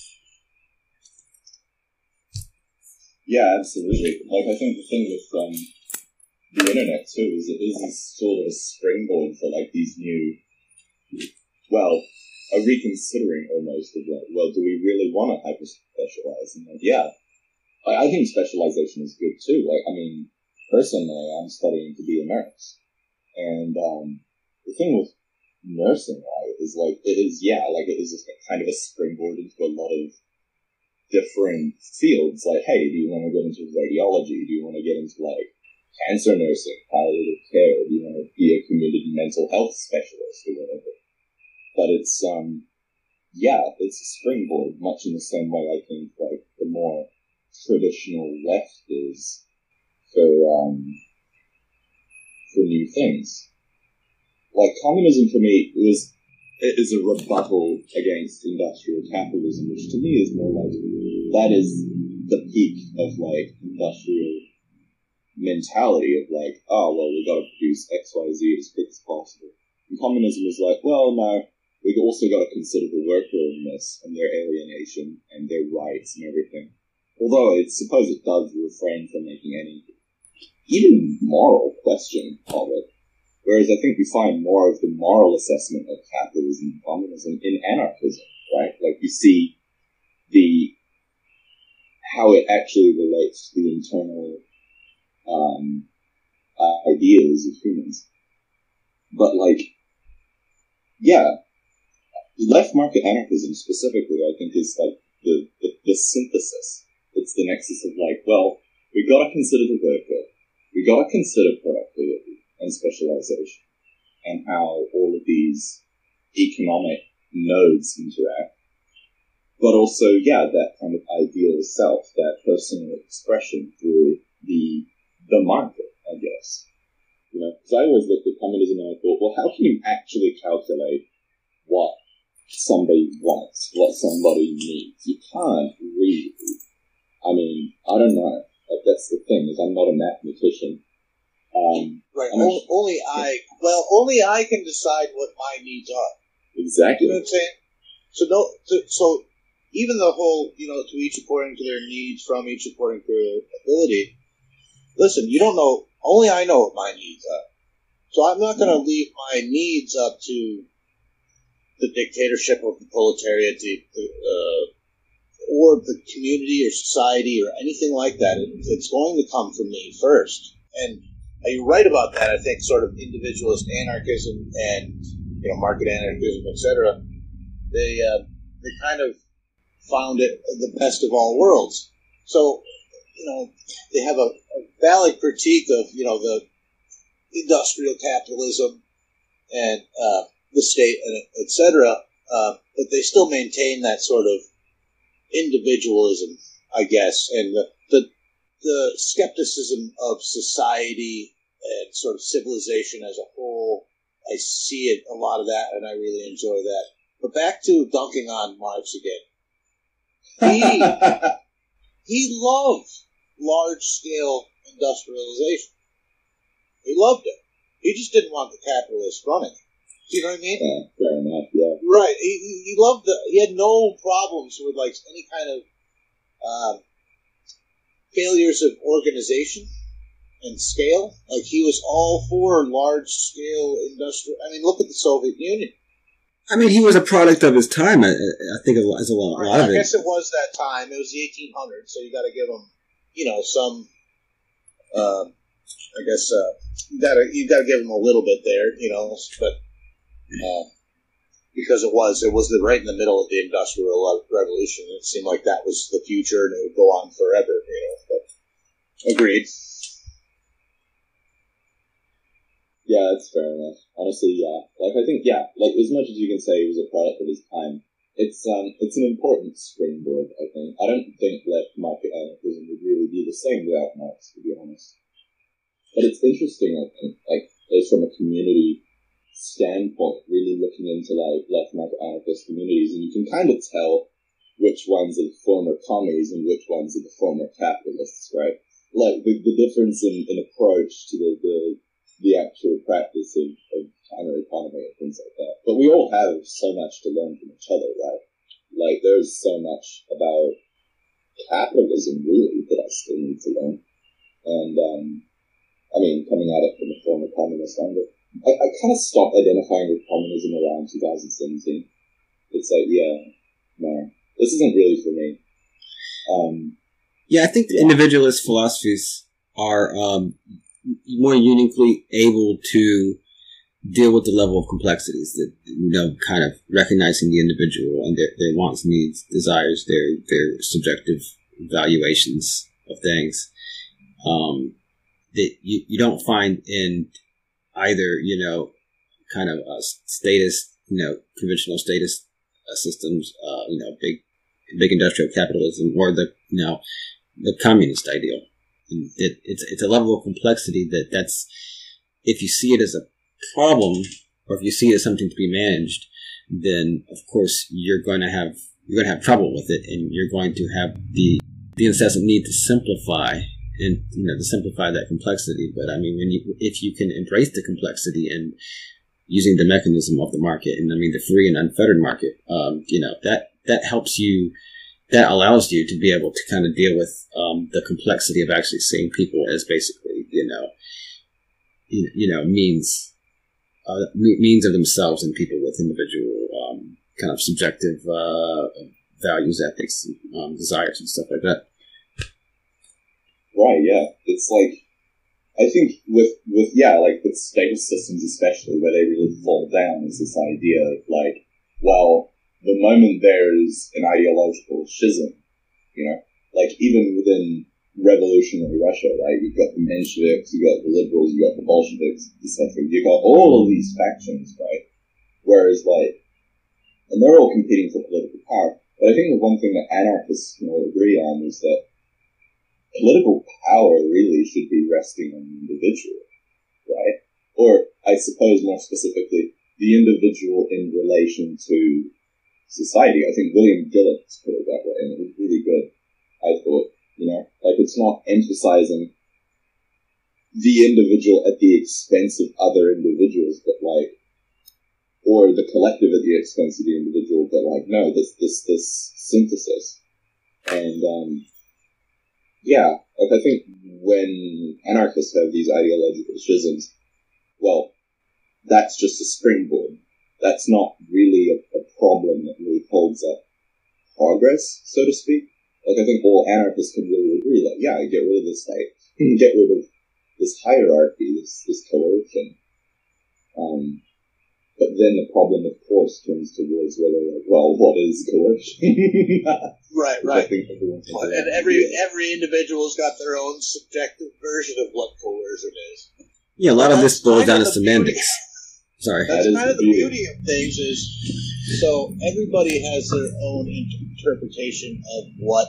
Yeah, absolutely. Like, I think the thing with the internet too is it is sort of a springboard for like these new, a reconsidering almost of like, well, do we really want to hyper-specialize? And like, yeah, I think specialization is good too. Like, I mean, personally, I'm studying to be a nurse. And the thing with nursing, right, is like, it is just kind of a springboard into a lot of different fields. Like, hey, do you want to get into radiology? Do you want to get into, like, cancer nursing, palliative care? Do you want to be a community mental health specialist or whatever? But it's, it's a springboard, much in the same way I think, like, the more traditional left is for new things. Like, communism for me is a rebuttal against industrial capitalism, which to me is more like, that is the peak of, like, industrial mentality of, like, oh, well, we gotta produce X, Y, Z as quick as possible. And communism is like, well, no, we've also gotta consider the worker in this, and their alienation, and their rights and everything. Although I suppose it does refrain from making any even moral question of it. Whereas I think we find more of the moral assessment of capitalism and communism in anarchism, right? Like, you see how it actually relates to the internal ideas of humans. But, like, yeah, left market anarchism specifically, I think, is like the synthesis. It's the nexus of, like, well, we gotta consider the worker, we gotta consider productivity and specialization, and how all of these economic nodes interact. But also, that kind of ideal self, that personal expression through the market, I guess. You know, because I always looked at communism and I thought, well, how can you actually calculate what somebody wants, what somebody needs? You can't really. I mean, I don't know. Like, that's the thing, is I'm not a mathematician. Right. Only I can decide what my needs are. Exactly. You know what I'm saying? So even the whole, to each according to their needs, from each according to their ability. Listen, you don't know. Only I know what my needs are. So I'm not going to leave my needs up to the dictatorship of the proletariat, or the community or society or anything like that. It's going to come from me first. And you're right about that. I think sort of individualist anarchism and market anarchism, etc. They kind of found it the best of all worlds. So they have a valid critique of the industrial capitalism and the state and etc. But they still maintain that sort of individualism, I guess, and the skepticism of society and sort of civilization as a whole. I see it, a lot of that, and I really enjoy that. But back to dunking on Marx again. He loved large-scale industrialization. He loved it. He just didn't want the capitalists running it. Do you know what I mean? Yeah, fair enough, yeah. Right. He loved he had no problems with, like, any kind of failures of organization and scale. Like, he was all for large-scale industrial. I mean, look at the Soviet Union. I mean, he was a product of his time. I think there's a lot of it. I guess it was that time. It was the 1800s, so you got to give him, some. I guess you got to give him a little bit there, but because it was right in the middle of the Industrial Revolution. It seemed like that was the future, and it would go on forever. But agreed. Yeah, that's fair enough. Honestly, yeah. Like, I think, like, as much as you can say he was a product of his time, it's an important springboard, I think. I don't think left market anarchism would really be the same without Marx, to be honest. But it's interesting, I think, like, as from a community standpoint, really looking into, like, left market anarchist communities, and you can kind of tell which ones are the former commies and which ones are the former capitalists, right? Like, the difference in approach to the actual practice of counter economy and things like that. But we all have so much to learn from each other, right? Like, there's so much about capitalism, really, that I still need to learn. And, coming at it from a former communist angle, I kind of stopped identifying with communism around 2017. it's like, yeah, no, this isn't really for me. Yeah, I think the individualist philosophies are more uniquely able to deal with the level of complexities that, kind of recognizing the individual and their wants, needs, desires, their subjective valuations of things. That you don't find in either, kind of statist, conventional statist systems, big industrial capitalism, or the communist ideal. And it's a level of complexity that's, if you see it as a problem, or if you see it as something to be managed, then of course you're going to have trouble with it, and you're going to have the incessant need to simplify and to simplify that complexity. But I mean, if you can embrace the complexity and using the mechanism of the market, and I mean the free and unfettered market, that helps you. That allows you to be able to kind of deal with the complexity of actually seeing people as basically, means of themselves, and people with individual kind of subjective values, ethics, desires, and stuff like that. Right. Yeah. It's like, I think with status systems especially, where they really fall down, is this idea of like, well, the moment there's an ideological schism, like even within revolutionary Russia, right? You've got the Mensheviks, you've got the liberals, you've got the Bolsheviks, etc. You've got all of these factions, right? Whereas and they're all competing for political power. But I think the one thing that anarchists can all agree on is that political power really should be resting on the individual, right? Or, I suppose more specifically, the individual in relation to society. I think William Gillett put it that way, and it was really good, I thought. It's not emphasizing the individual at the expense of other individuals, but or the collective at the expense of the individual, but no, this synthesis. And, I think when anarchists have these ideological schisms, well, that's just a springboard. That's not really a problem that really holds up progress, so to speak. I think all anarchists can really agree, get rid of the state, get rid of this hierarchy, this coercion. But then the problem, of course, turns towards whether, what is coercion? Right. I think everyone can And every individual's got their own subjective version of what coercion is. Yeah, a lot of this boils down to semantics. Sorry. That's kind of the beauty of things is, so everybody has their own interpretation of what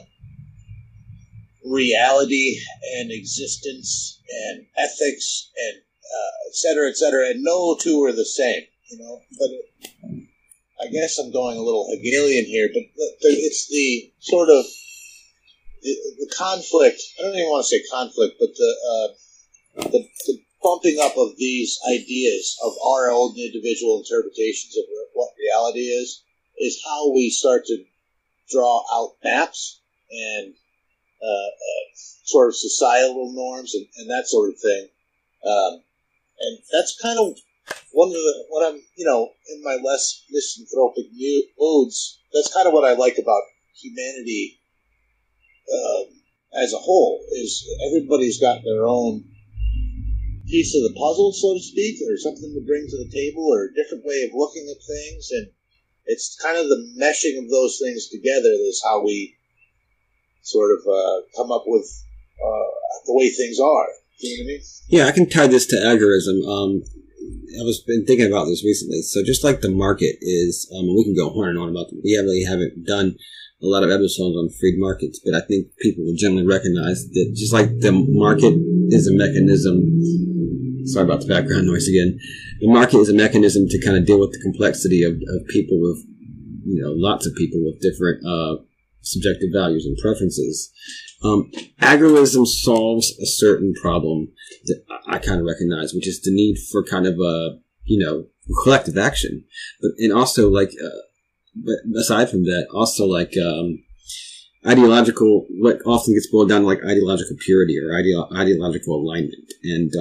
reality and existence and ethics and et cetera, and no two are the same, But I guess I'm going a little Hegelian here, but it's the sort of the conflict. I don't even want to say conflict, but the bumping up of these ideas of our own individual interpretations of what reality is how we start to draw out maps and sort of societal norms and that sort of thing. And that's kind of one of the, what I'm, in my less misanthropic moods, that's kind of what I like about humanity as a whole, is everybody's got their own piece of the puzzle, so to speak, or something to bring to the table, or a different way of looking at things, and it's kind of the meshing of those things together is how we sort of come up with the way things are. You know what I mean? Yeah, I can tie this to agorism. I was been thinking about this recently. So just like the market is, we can go on and on about them. We really haven't done a lot of episodes on free markets, but I think people will generally recognize that just like the market is a mechanism. Sorry about the background noise again. The market is a mechanism to kind of deal with the complexity of people with, lots of people with different subjective values and preferences. Agorism solves a certain problem that I kind of recognize, which is the need for kind of collective action. But also but aside from that, also ideological, what often gets boiled down to ideological purity or ideological alignment. And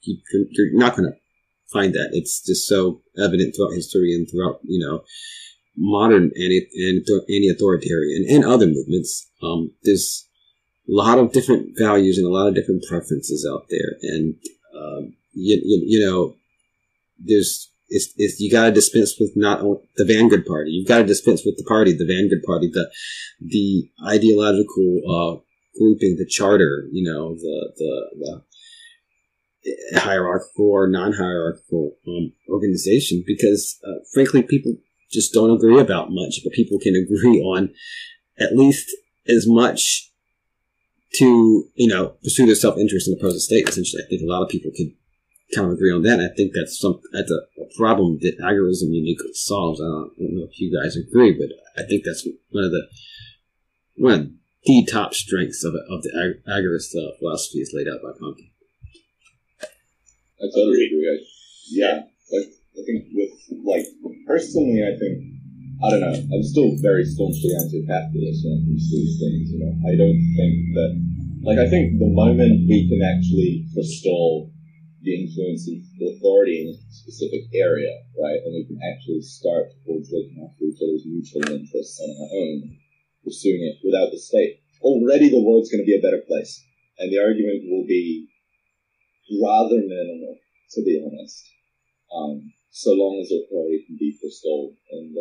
you're not going to find that. It's just so evident throughout history and throughout, modern anti-authoritarian and other movements, there's a lot of different values and a lot of different preferences out there, and you got to dispense with not the vanguard party. You've got to dispense with the vanguard party, the ideological grouping, the charter, the hierarchical or non-hierarchical organization, because frankly, people just don't agree about much, but people can agree on at least as much to pursue their self-interest and oppose the state. Essentially, I think a lot of people could kind of agree on that. And I think that's a problem that agorism uniquely solves. I don't know if you guys agree, but I think that's one of the top strengths of the agorist philosophy is laid out by Conky. I totally agree. I think personally, I don't know, I'm still very staunchly anti-capitalist when it comes to these things, I don't think that, I think the moment we can actually forestall the influence of authority in a specific area, right, and we can actually start towards looking after each other's mutual interests on our own, pursuing it without the state, already the world's going to be a better place. And the argument will be rather minimal, to be honest, so long as authority can be forestalled. And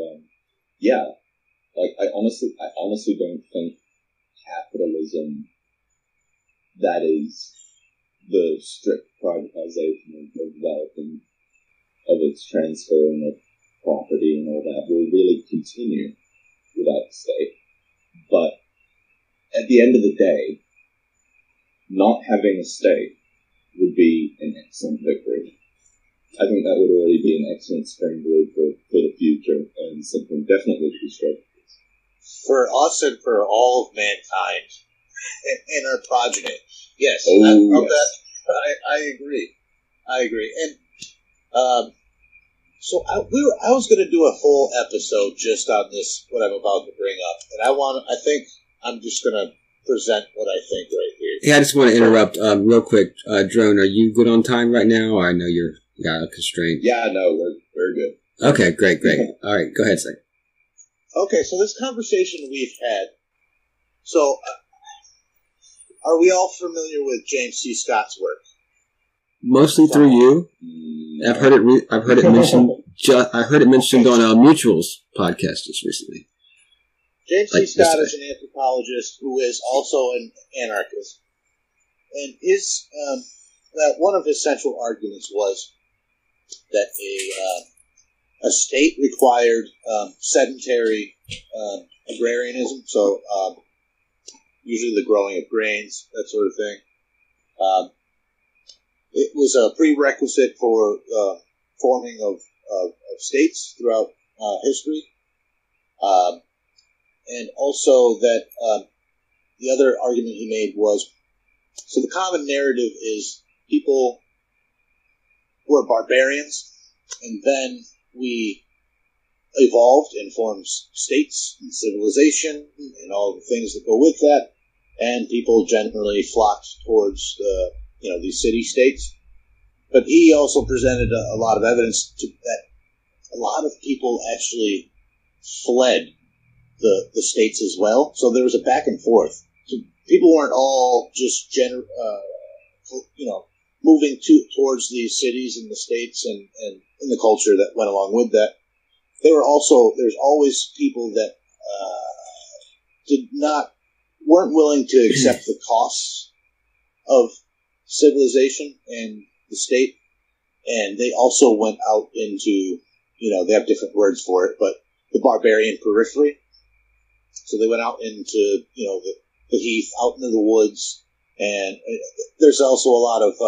I honestly don't think capitalism, that is the strict privatization of wealth and of its transferring of property and all that, will really continue without the state. But at the end of the day, not having a state would be an excellent victory. I think that would already be an excellent springboard for the future, and something definitely to strive for us and for all of mankind and our progeny. Yes, yes. I agree. And so I was going to do a whole episode just on this, what I'm about to bring up, and I think I'm just going to present what I think right here. Yeah, I just want to interrupt real quick. Drone, are you good on time right now, or I know you're got a constraint? Yeah, no, we're good. Okay, great. All right, go ahead, Zach. Okay, so this conversation we've had, so are we all familiar with James C. Scott's work? Mostly through you. I've heard it mentioned. I heard it mentioned on a Mutuals podcast just recently. James C. Scott is an anthropologist who is also an anarchist, and his one of his central arguments was that a state required sedentary agrarianism, so usually the growing of grains, that sort of thing. It was a prerequisite for forming of states throughout history. And also that the other argument he made was, so the common narrative is people were barbarians, and then we evolved and formed states and civilization and all the things that go with that, and people generally flocked towards these city-states. But he also presented a lot of evidence that a lot of people actually fled the states as well. So there was a back and forth. So people weren't all just moving towards these cities and the states and in the culture that went along with that. There's always people that weren't willing to accept the costs of civilization and the state, and they also went out into, they have different words for it, but the barbarian periphery. So they went out into, the heath, out into the woods, and there's also a lot of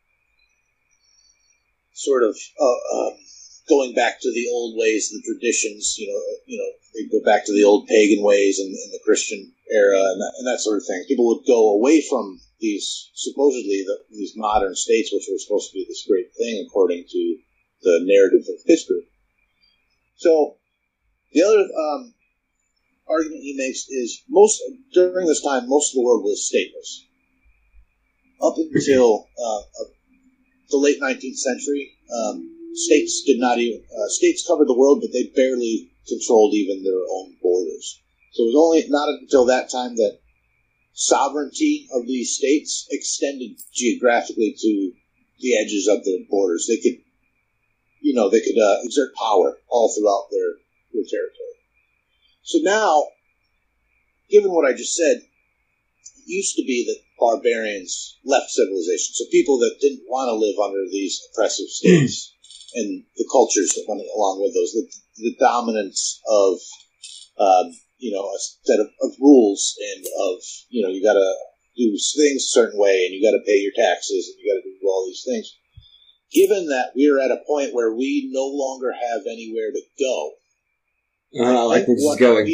going back to the old ways, the traditions. They go back to the old pagan ways in the Christian era and that sort of thing. People would go away from these these modern states, which were supposed to be this great thing according to the narrative of history. So the other argument he makes is during this time, most of the world was stateless. Up until the late 19th century, states did not even states covered the world, but they barely controlled even their own borders. So it was only not until that time that sovereignty of these states extended geographically to the edges of their borders. They could, exert power all throughout their territory. So now, given what I just said, it used to be that barbarians left civilization. So people that didn't want to live under these oppressive states and the cultures that went along with those, the dominance of, a set of rules and of, you got to do things a certain way and you got to pay your taxes and you got to do all these things. Given that we're at a point where we no longer have anywhere to go, I like where this is going.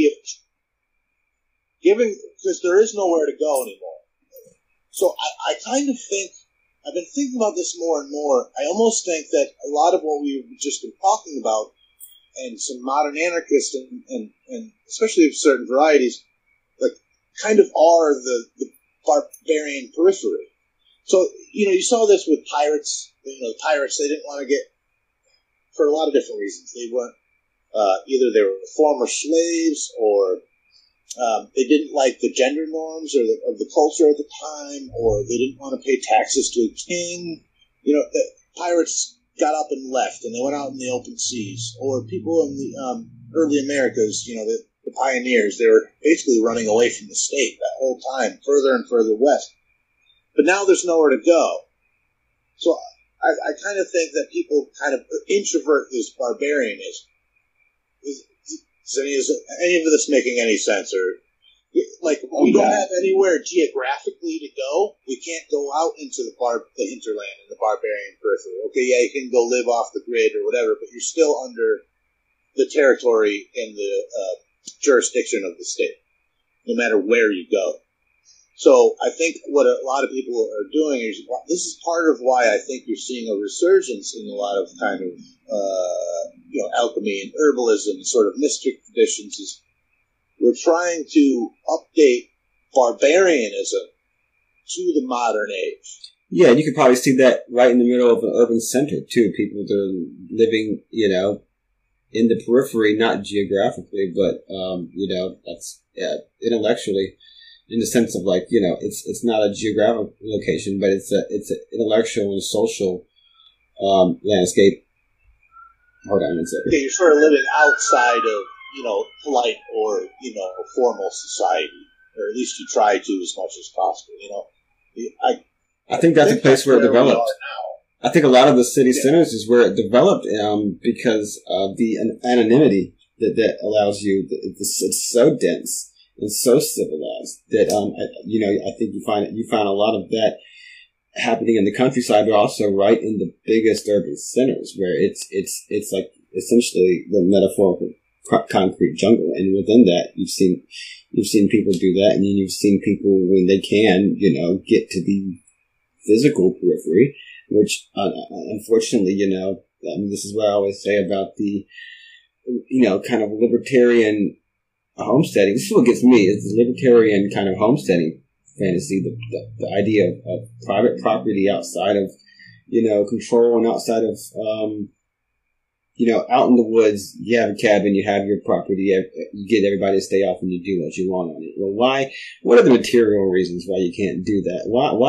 Because there is nowhere to go anymore. So I kind of think, I've been thinking about this more and more. I almost think that a lot of what we've just been talking about, and some modern anarchists, and especially of certain varieties, like kind of are the barbarian periphery. So, you saw this with pirates. Pirates, they didn't want to get, for a lot of different reasons. They weren't, either they were former slaves or they didn't like the gender norms of the culture at the time, or they didn't want to pay taxes to a king. The pirates got up and left, and they went out in the open seas. Or people in the early Americas, the pioneers, they were basically running away from the state that whole time, further and further west. But now there's nowhere to go. So I kind of think that people kind of introvert this barbarianism. Is any of this making any sense? Or we don't have anywhere geographically to go. We can't go out into the hinterland and the barbarian periphery. Okay, yeah, you can go live off the grid or whatever, but you're still under the territory and the jurisdiction of the state, no matter where you go. So I think what a lot of people are doing is, this is part of why I think you're seeing a resurgence in a lot of kind of alchemy and herbalism, sort of mystic traditions. Is we're trying to update barbarianism to the modern age. Yeah, you could probably see that right in the middle of an urban center too. People that are living, in the periphery, not geographically, but that's intellectually. In the sense of it's not a geographic location, but it's an intellectual and social landscape. Hold on one second. Okay, you're sort of living outside of polite or formal society, or at least you try to as much as possible. I think that's a place where it developed. I think a lot of the city centers is where it developed because of the anonymity that allows you. It's so dense and so civilized that I think you find a lot of that happening in the countryside, but also right in the biggest urban centers where it's like essentially the metaphorical concrete jungle, and within that you've seen people do that, and you've seen people when they can get to the physical periphery, which unfortunately this is what I always say about the kind of libertarian homesteading. This is what gets me. It's the libertarian kind of homesteading fantasy, the idea of private property outside of, control, and outside of, out in the woods, you have a cabin, you have your property, you get everybody to stay off and you do what you want on it. Well, what are the material reasons why you can't do that?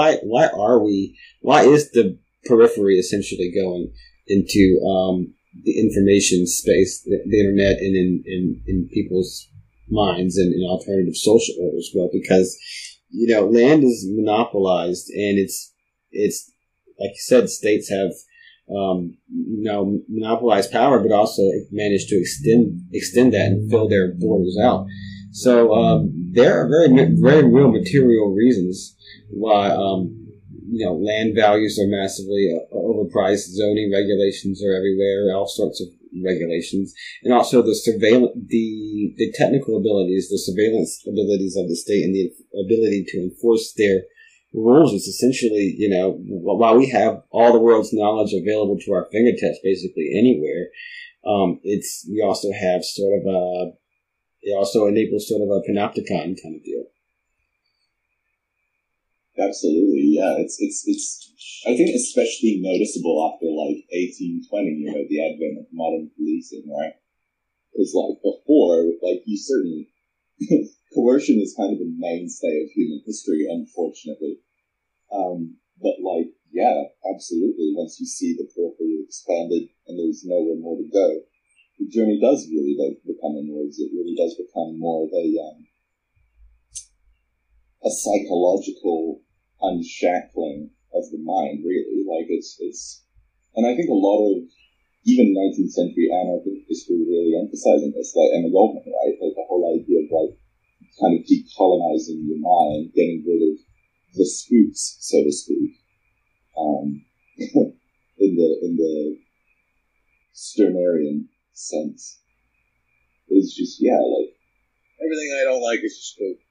Why is the periphery essentially going into, the information space, the internet, and in people's minds and in alternative social orders? Well, because land is monopolized, and it's like you said, states have monopolized power, but also managed to extend that and fill their borders out. So there are very very real material reasons why land values are massively overpriced. Zoning regulations are everywhere, all sorts of regulations, and also the technical abilities, the surveillance abilities of the state, and the ability to enforce their rules is essentially, while we have all the world's knowledge available to our fingertips, basically anywhere, we also have it also enables sort of a panopticon kind of deal. Absolutely, yeah. It's I think especially noticeable after like 1820, the advent of modern policing, right? Because like before, like you certainly coercion is kind of a mainstay of human history, unfortunately. But like, yeah, absolutely. Once you see the periphery expanded and there's nowhere more to go, the journey does really like become inwards. It really does become more of a psychological unshackling of the mind, really. Like it's, and I think a lot of even 19th century anarchist history really emphasizing this, like Emma Goldman, right? Like the whole idea of like kind of decolonizing your mind, getting rid of the spooks, so to speak, in the Stirnerian sense. It's just, yeah, like everything I don't like is a spook.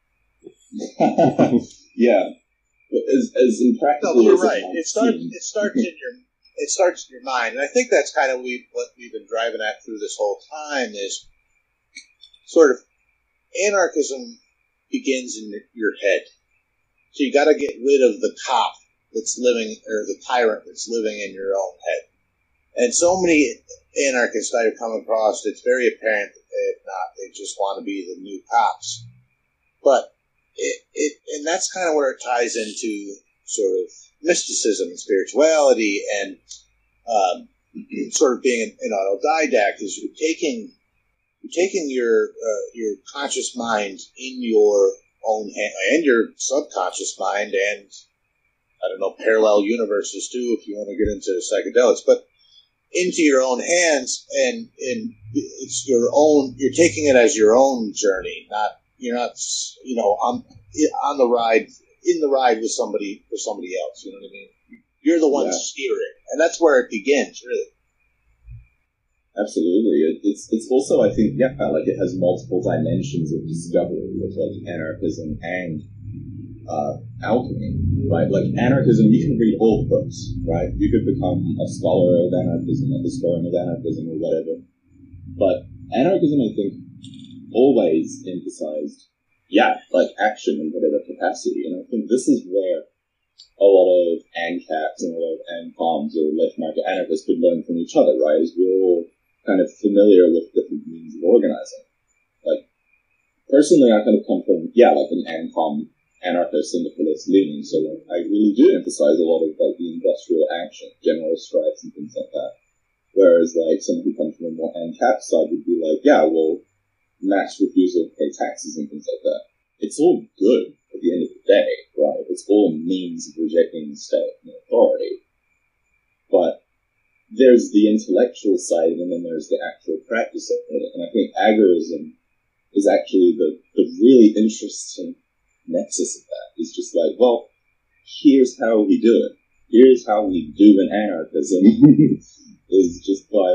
Yeah, but as in practice, no, you're right. It starts in your mind, and I think that's kind of what we've been driving at through this whole time is sort of anarchism begins in your head. So you got to get rid of the cop that's living, or the tyrant that's living in your own head. And so many anarchists I've come across, it's very apparent that they just want to be the new cops. But and that's kind of where it ties into sort of mysticism and spirituality and sort of being an autodidact is you're taking your conscious mind in your own hand, and your subconscious mind, and I don't know, parallel universes too, if you want to get into psychedelics, but into your own hands, and it's your own. You're taking it as your own journey, you're not on the ride, in the ride with somebody else. You know what I mean? You're the one steering, and that's where it begins, really. Absolutely. It's also, I think, like it has multiple dimensions of discovery with like anarchism and alchemy, right? Like anarchism, you can read all the books, right? You could become a scholar of anarchism, a historian of anarchism, or whatever. But anarchism, I think, always emphasized, like action in whatever capacity. And I think this is where a lot of ANCAPs and a lot of ANCOMs or left market anarchists could learn from each other, right? As we're all kind of familiar with different means of organizing. Like, personally, I kind of come from, like an ANCOM anarcho-syndicalist leaning, so like, I really do emphasize a lot of like the industrial action, general strikes and things like that. Whereas like someone who comes from a more ANCAP side would be like, mass refusal to pay taxes and things like that. It's all good at the end of the day, right? It's all means of rejecting the state and authority. But there's the intellectual side, and then there's the actual practice of it. And I think agorism is actually the really interesting nexus of that. It's just like, well, here's how we do it. Here's how we do an anarchism. is just by,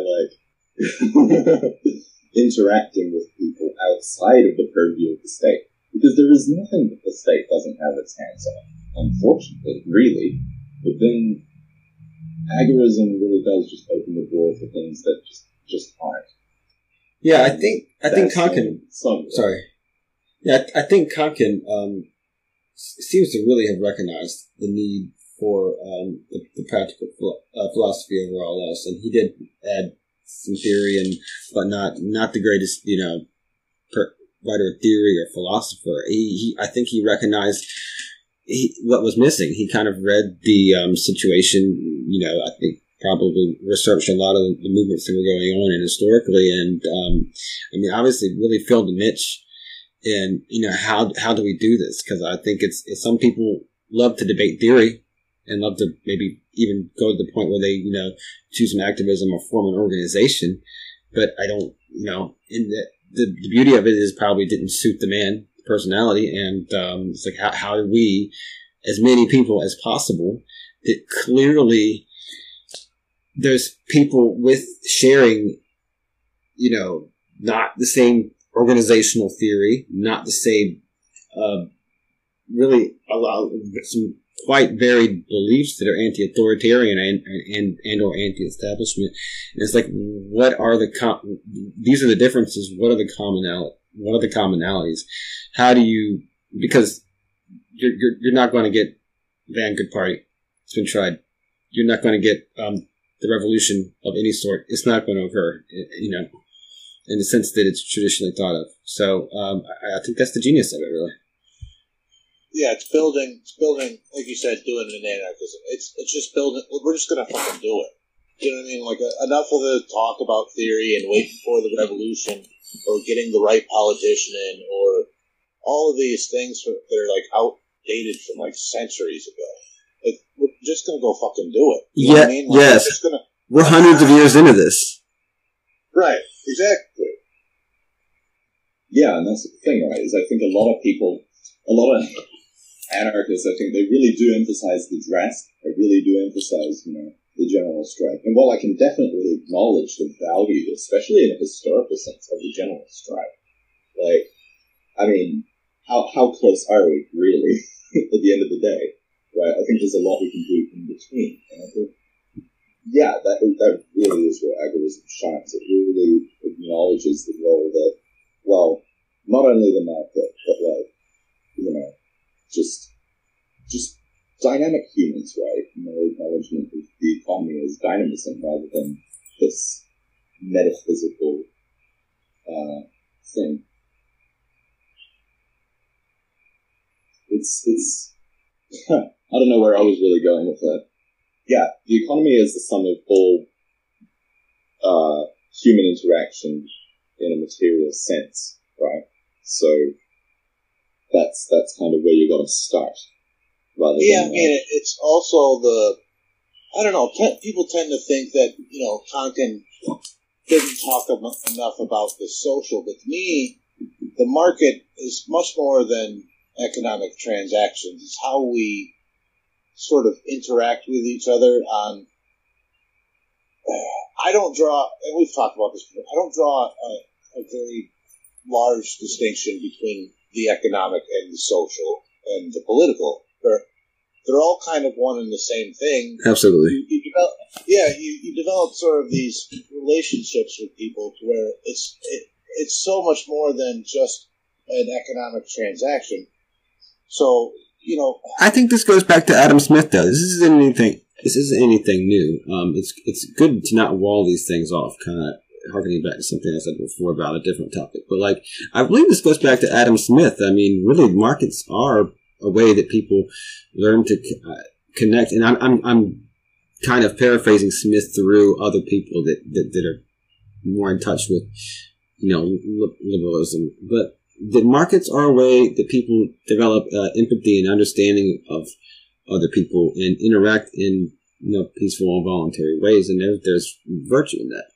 like, interacting with people outside of the purview of the state. Because there is nothing that the state doesn't have its hands on, unfortunately, really. But then agorism really does just open the door for things that just aren't. Yeah, I think Konkin. Sorry. Yeah, I think Konkin seems to really have recognized the need for the practical philosophy over all else, and he did add some theory, but not the greatest, writer of theory or philosopher. I think he recognized what was missing. He kind of read the situation. I think probably researched a lot of the movements that were going on and historically, and obviously really filled a niche. And how do we do this? Because I think it's some people love to debate theory and love to maybe even go to the point where they choose an activism or form an organization. But I don't in the beauty of it is probably didn't suit the man personality, and it's like how do we, as many people as possible, that clearly there's people with sharing, not the same organizational theory, not the same, really some quite varied beliefs that are anti-authoritarian and or anti-establishment. And it's like, what are these are the differences. What are the commonalities? How do you, because you're not going to get Vanguard Party. It's been tried. You're not going to get the revolution of any sort. It's not going to occur, in the sense that it's traditionally thought of. So I think that's the genius of it, really. Yeah, it's building, like you said, doing an anarchism. It's just building, we're just going to fucking do it. You know what I mean? Like, enough of the talk about theory and waiting for the revolution or getting the right politician in or all of these things that are, like, outdated from, like, centuries ago. Like, we're just going to go fucking do it. You know what I mean? Like, yes. We're hundreds of years into this. Right, exactly. Yeah, and that's the thing, right, is I think a lot of anarchists, I think they really do emphasize the draft. They really do emphasize, the general strike. And while I can definitely acknowledge the value, especially in a historical sense, of the general strike, like, I mean, how close are we, really, at the end of the day, right? I think there's a lot we can do in between. And I think, yeah, that really is where agorism shines. It really acknowledges the role that, well, not only the market, but, like, just dynamic humans, right? Acknowledgement of the economy as dynamism rather than this metaphysical thing. It's I don't know where I was really going with that. Yeah, the economy is the sum of all human interaction in a material sense, right? So that's kind of where you're going to start. Yeah, I mean, it's also I don't know, people tend to think that, Tonkin didn't talk enough about the social, but to me, the market is much more than economic transactions. It's how we sort of interact with each other on... I don't draw, and we've talked about this before, I don't draw a very large distinction between the economic and the social and the political. They're all kind of one and the same thing. Absolutely. You develop sort of these relationships with people to where it's so much more than just an economic transaction. So, I think this goes back to Adam Smith, though. This isn't anything new. It's good to not wall these things off, kind of harkening back to something I said before about a different topic. But, like, I believe this goes back to Adam Smith. I mean, really, markets are a way that people learn to connect. And I'm kind of paraphrasing Smith through other people that are more in touch with, liberalism. But the markets are a way that people develop empathy and understanding of other people and interact in, peaceful and voluntary ways. And there's virtue in that.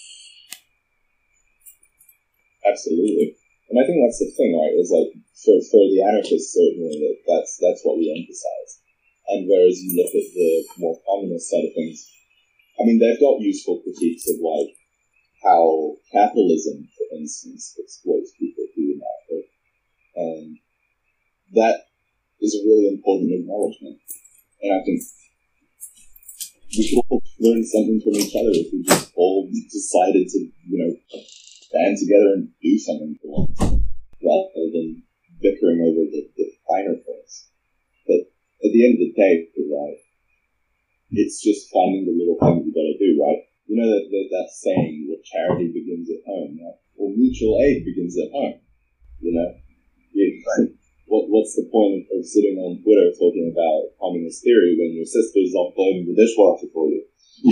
Absolutely. And I think that's the thing, right, is like, for the anarchists, certainly, that's what we emphasize. And whereas you look at the more communist side of things, I mean, they've got useful critiques of, like, how capitalism, for instance, exploits people through the market. And that is a really important acknowledgement. And I think we should all learn something from each other if we just all decided to, band together and do something for once, rather than bickering over the finer points. But at the end of the day, right, it's just finding the little things you gotta do, right? You know that saying, that charity begins at home, right? Or mutual aid begins at home, What's the point of sitting on Twitter talking about communist theory when your sister's offloading the dishwasher for you?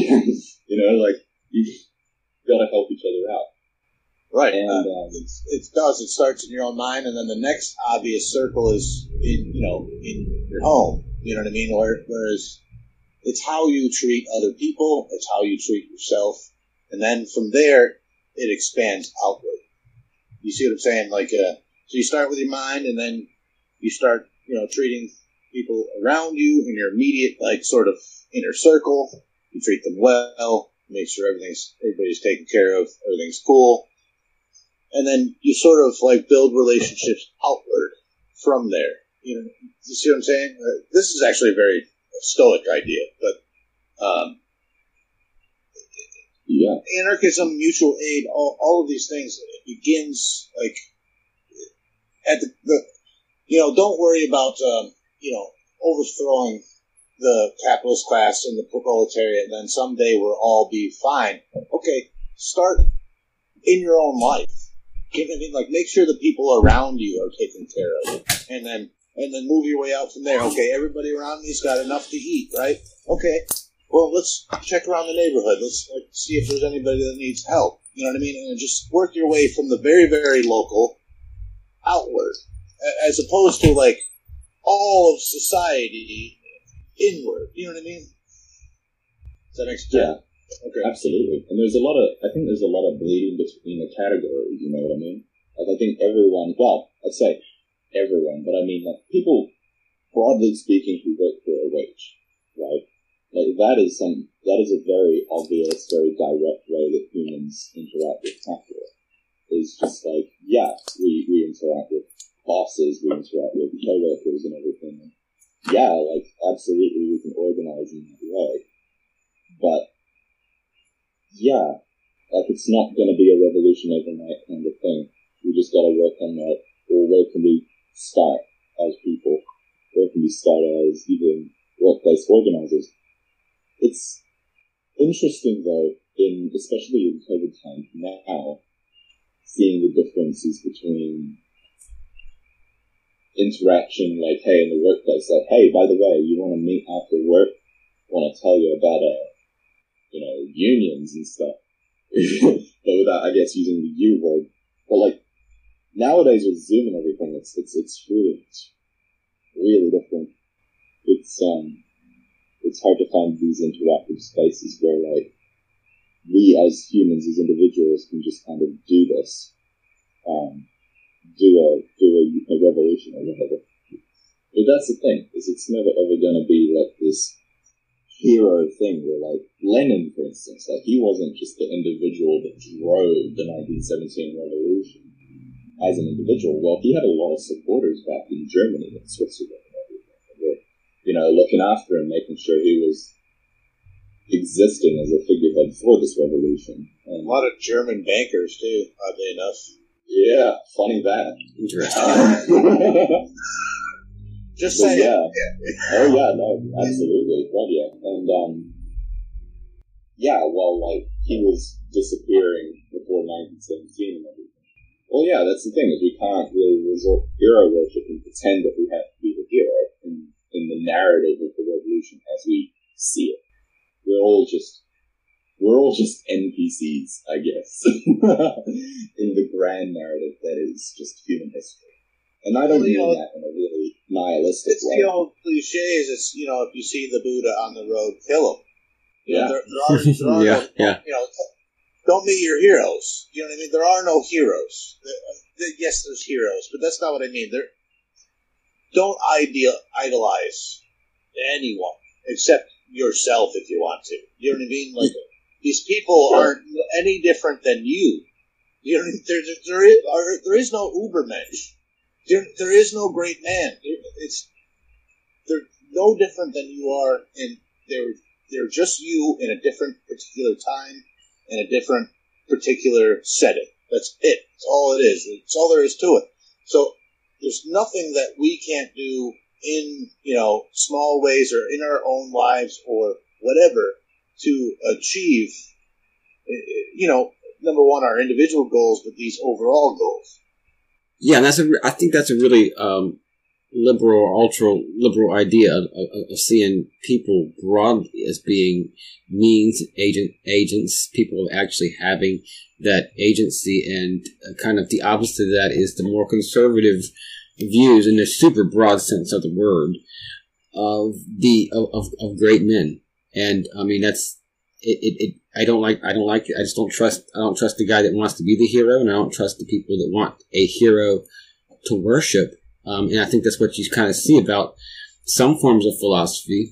You gotta help each other out. Right. And it does. It starts in your own mind, and then the next obvious circle is in your home. You know what I mean? Whereas it's how you treat other people, it's how you treat yourself, and then from there it expands outward. You see what I'm saying? Like, so you start with your mind, and then you start, treating people around you in your immediate, like, sort of inner circle. You treat them well, make sure everybody's taken care of, everything's cool. And then you sort of, like, build relationships outward from there. You see what I'm saying? This is actually a very stoic idea, but yeah, anarchism, mutual aid, all of these things, it begins, like, at the don't worry about, overthrowing the capitalist class and the proletariat, and then someday we'll all be fine. Okay, start in your own life. You know what I mean? Like, make sure the people around you are taken care of, and then move your way out from there. Okay, everybody around me's got enough to eat, right? Okay, well, let's check around the neighborhood. Let's see if there's anybody that needs help. You know what I mean? And just work your way from the very, very local outward, as opposed to, like, all of society inward. You know what I mean? Does that make sense? Yeah. Okay. Absolutely. And I think there's a lot of bleeding between the categories, you know what I mean? Like, I think everyone, well, I'd say everyone, but I mean, like, people, broadly speaking, who work for a wage, right? Like, that is a very obvious, very direct way that humans interact with capital. It's just like, yeah, we interact with bosses, we interact with co-workers and everything. And yeah, like, absolutely we can organize in that way. But, yeah, like, it's not going to be a revolution overnight kind of thing. We just got to work on that. Or where can we start as people? Where can we start as even workplace organizers? It's interesting, though, especially in COVID times now, seeing the differences between interaction, like, hey, in the workplace, like, hey, by the way, you want to meet after work? I want to tell you about unions and stuff. But without, I guess, using the U word. But, like, nowadays with Zoom and everything, it's really different. It's hard to find these interactive spaces where, like, we as humans, as individuals, can just kind of do this, do a revolution or whatever. But that's the thing, is it's never ever going to be like this hero thing where, like, Lenin, for instance, like, he wasn't just the individual that drove the 1917 revolution as an individual. Well, he had a lot of supporters back in Germany and Switzerland and everything. And were, looking after him, making sure he was existing as a figurehead for this revolution. And a lot of German bankers, too, oddly enough. Yeah, funny that. Interesting. Just saying. Yeah. Oh, yeah, no, absolutely. Well, yeah. And, like, he was disappearing before 1917 and everything. Well, yeah, that's the thing, is we can't really resort to hero worship and pretend that we have to be the hero in the narrative of the revolution as we see it. We're all just NPCs, I guess, in the grand narrative that is just human history. And I don't mean that in a really nihilistic way. It's the old cliches. It's, if you see the Buddha on the road, kill him. Yeah. Don't meet your heroes. You know what I mean? There are no heroes. Yes, there's heroes, but that's not what I mean. Don't idolize anyone except yourself if you want to. You know what I mean? Like, these people aren't any different than you. You know what I mean? There is no Ubermensch. There is no great man. They're no different than you are, and they're just you in a different particular time, in a different particular setting. That's it. That's all it is. That's all there is to it. So there's nothing that we can't do in, small ways or in our own lives or whatever to achieve, number one, our individual goals, but these overall goals. Yeah, and I think that's a really liberal, ultra-liberal idea of seeing people broadly as being means agents, people actually having that agency, and kind of the opposite of that is the more conservative views, in the super broad sense of the word, of great men. And I mean, that's it. I don't like it. I just don't trust the guy that wants to be the hero, and I don't trust the people that want a hero to worship. And I think that's what you kind of see about some forms of philosophy,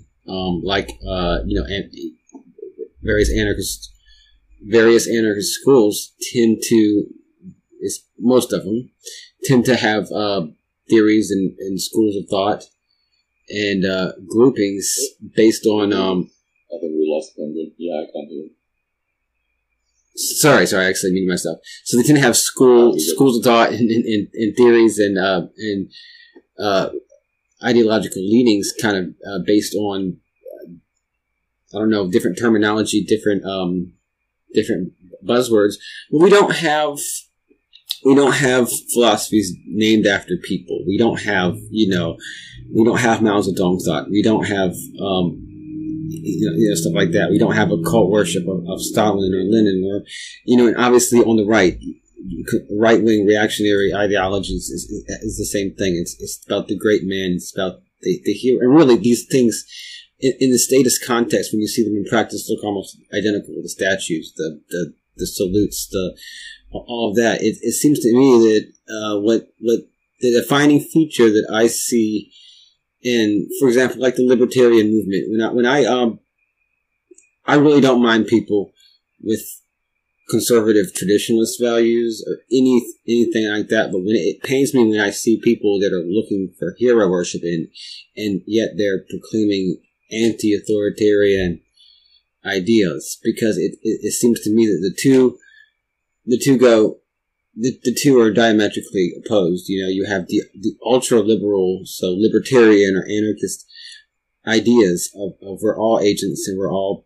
various anarchist schools most of them tend to have theories and schools of thought and groupings based on. I think we lost Penguin. Yeah, I can't hear. Sorry, I actually muted myself. So they tend to have schools of thought and theories and ideological leanings kind of based on I don't know, different terminology, different buzzwords, but we don't have philosophies named after people. We don't have Mao Zedong thought. We don't have, stuff like that. We don't have a cult worship of Stalin or Lenin or, and obviously on the right-wing reactionary ideologies is the same thing. It's about the great man. It's about the hero. And really these things in the statist context, when you see them in practice, look almost identical. The statues, the salutes, all of that. It seems to me that what the defining feature that I see in, for example, like the libertarian movement, when I really don't mind people with conservative traditionalist values or anything like that, but when it pains me when I see people that are looking for hero worship and yet they're proclaiming anti-authoritarian ideas, because it seems to me that the two are diametrically opposed. You have the ultra-liberal, so libertarian or anarchist ideas of we're all agents and we're all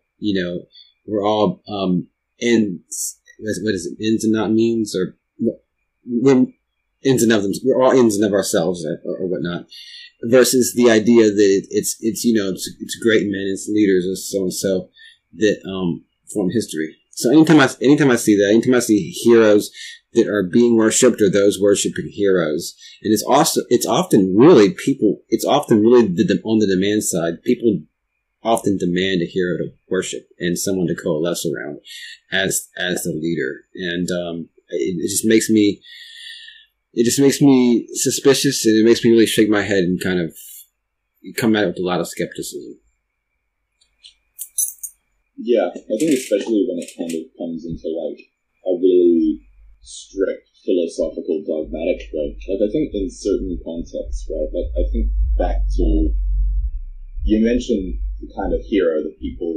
ends. What is it? Ends and not means, or we're ends and of them. We're all ends and of ourselves, or whatnot. Versus the idea that it's great men, it's leaders, or so and so that form history. So anytime I see that, anytime I see heroes that are being worshipped or those worshiping heroes, and it's often really on the demand side. People often demand a hero to worship and someone to coalesce around as the leader, and it just makes me suspicious, and it makes me really shake my head and kind of come at it with a lot of skepticism. Yeah, I think especially when it kind of comes into like a really strict philosophical dogmatic, right? Like I think in certain contexts, right? Like I think back to, you mentioned the kind of hero that people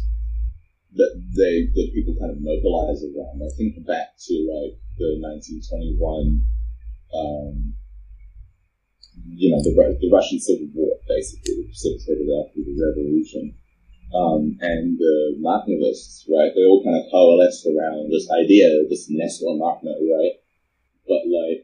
kind of mobilize around. I think back to like the 1921, the Russian Civil War, basically, precipitated after the revolution. And the Makhnovists, right, they all kind of coalesced around this idea, this Nestor Makhno, right? But, like,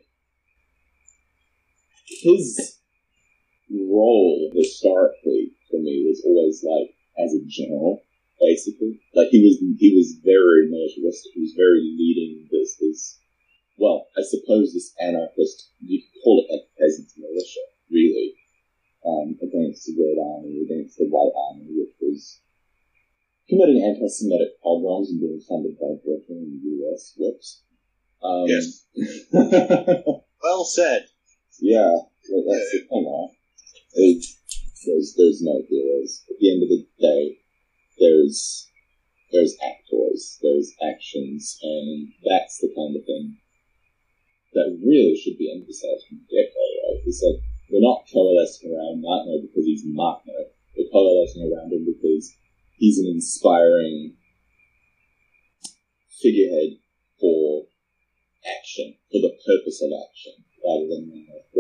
his role historically, for me, was always, like, as a general, basically. Like, he was very militaristic. He was very leading this, well, I suppose this anarchist, you could call it like peasant militia, really. Against the Red Army, against the White Army, which was committing anti-Semitic pogroms and being funded by Britain and the US. Whoops. Yes. Well said. Yeah, well, that's the thing, there's no heroes. At the end of the day, there's actors, there's actions, and that's the kind of thing that really should be emphasized from the get-go, right? It's like, we're not coalescing around Makhno because he's Makhno. We're coalescing around him because he's an inspiring figurehead for action, for the purpose of action, rather than,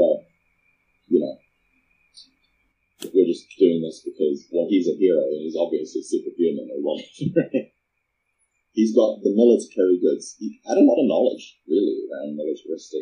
we're just doing this because, well, he's a hero and he's obviously superhuman or whatever. He's got the military goods. He had a lot of knowledge, really, around militaristic.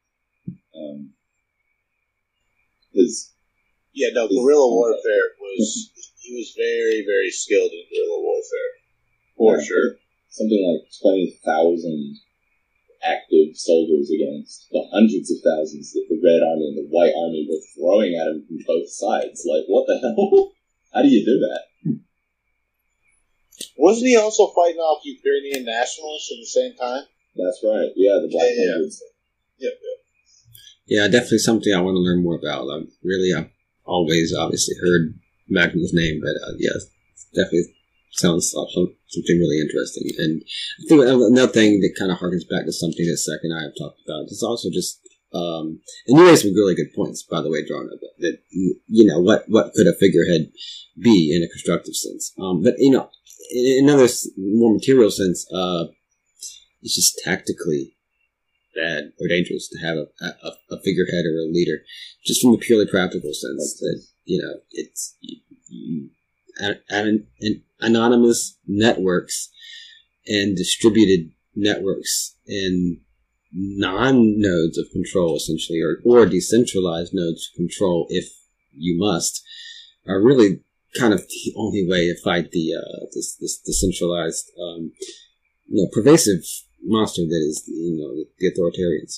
Guerrilla warfare he was very, very skilled in guerrilla warfare. For sure. Something like 20,000 active soldiers against the hundreds of thousands that the Red Army and the White Army were throwing at him from both sides. Like, what the hell? How do you do that? Wasn't he also fighting off Ukrainian nationalists at the same time? That's right. Yeah, the Black Hundreds. Yeah, definitely something I want to learn more about. I've always obviously heard Magnum's name, but definitely sounds like something really interesting. And I think another thing that kind of harkens back to something that Zach and I have talked about is also just, and you raised some really good points, by the way, John, that, what could a figurehead be in a constructive sense? But, in another more material sense, it's just tactically bad or dangerous to have a figurehead or a leader, just from a purely practical sense that, anonymous networks and distributed networks and non-nodes of control, essentially, or decentralized nodes of control, if you must, are really kind of the only way to fight this decentralized, pervasive monster that is, the authoritarians.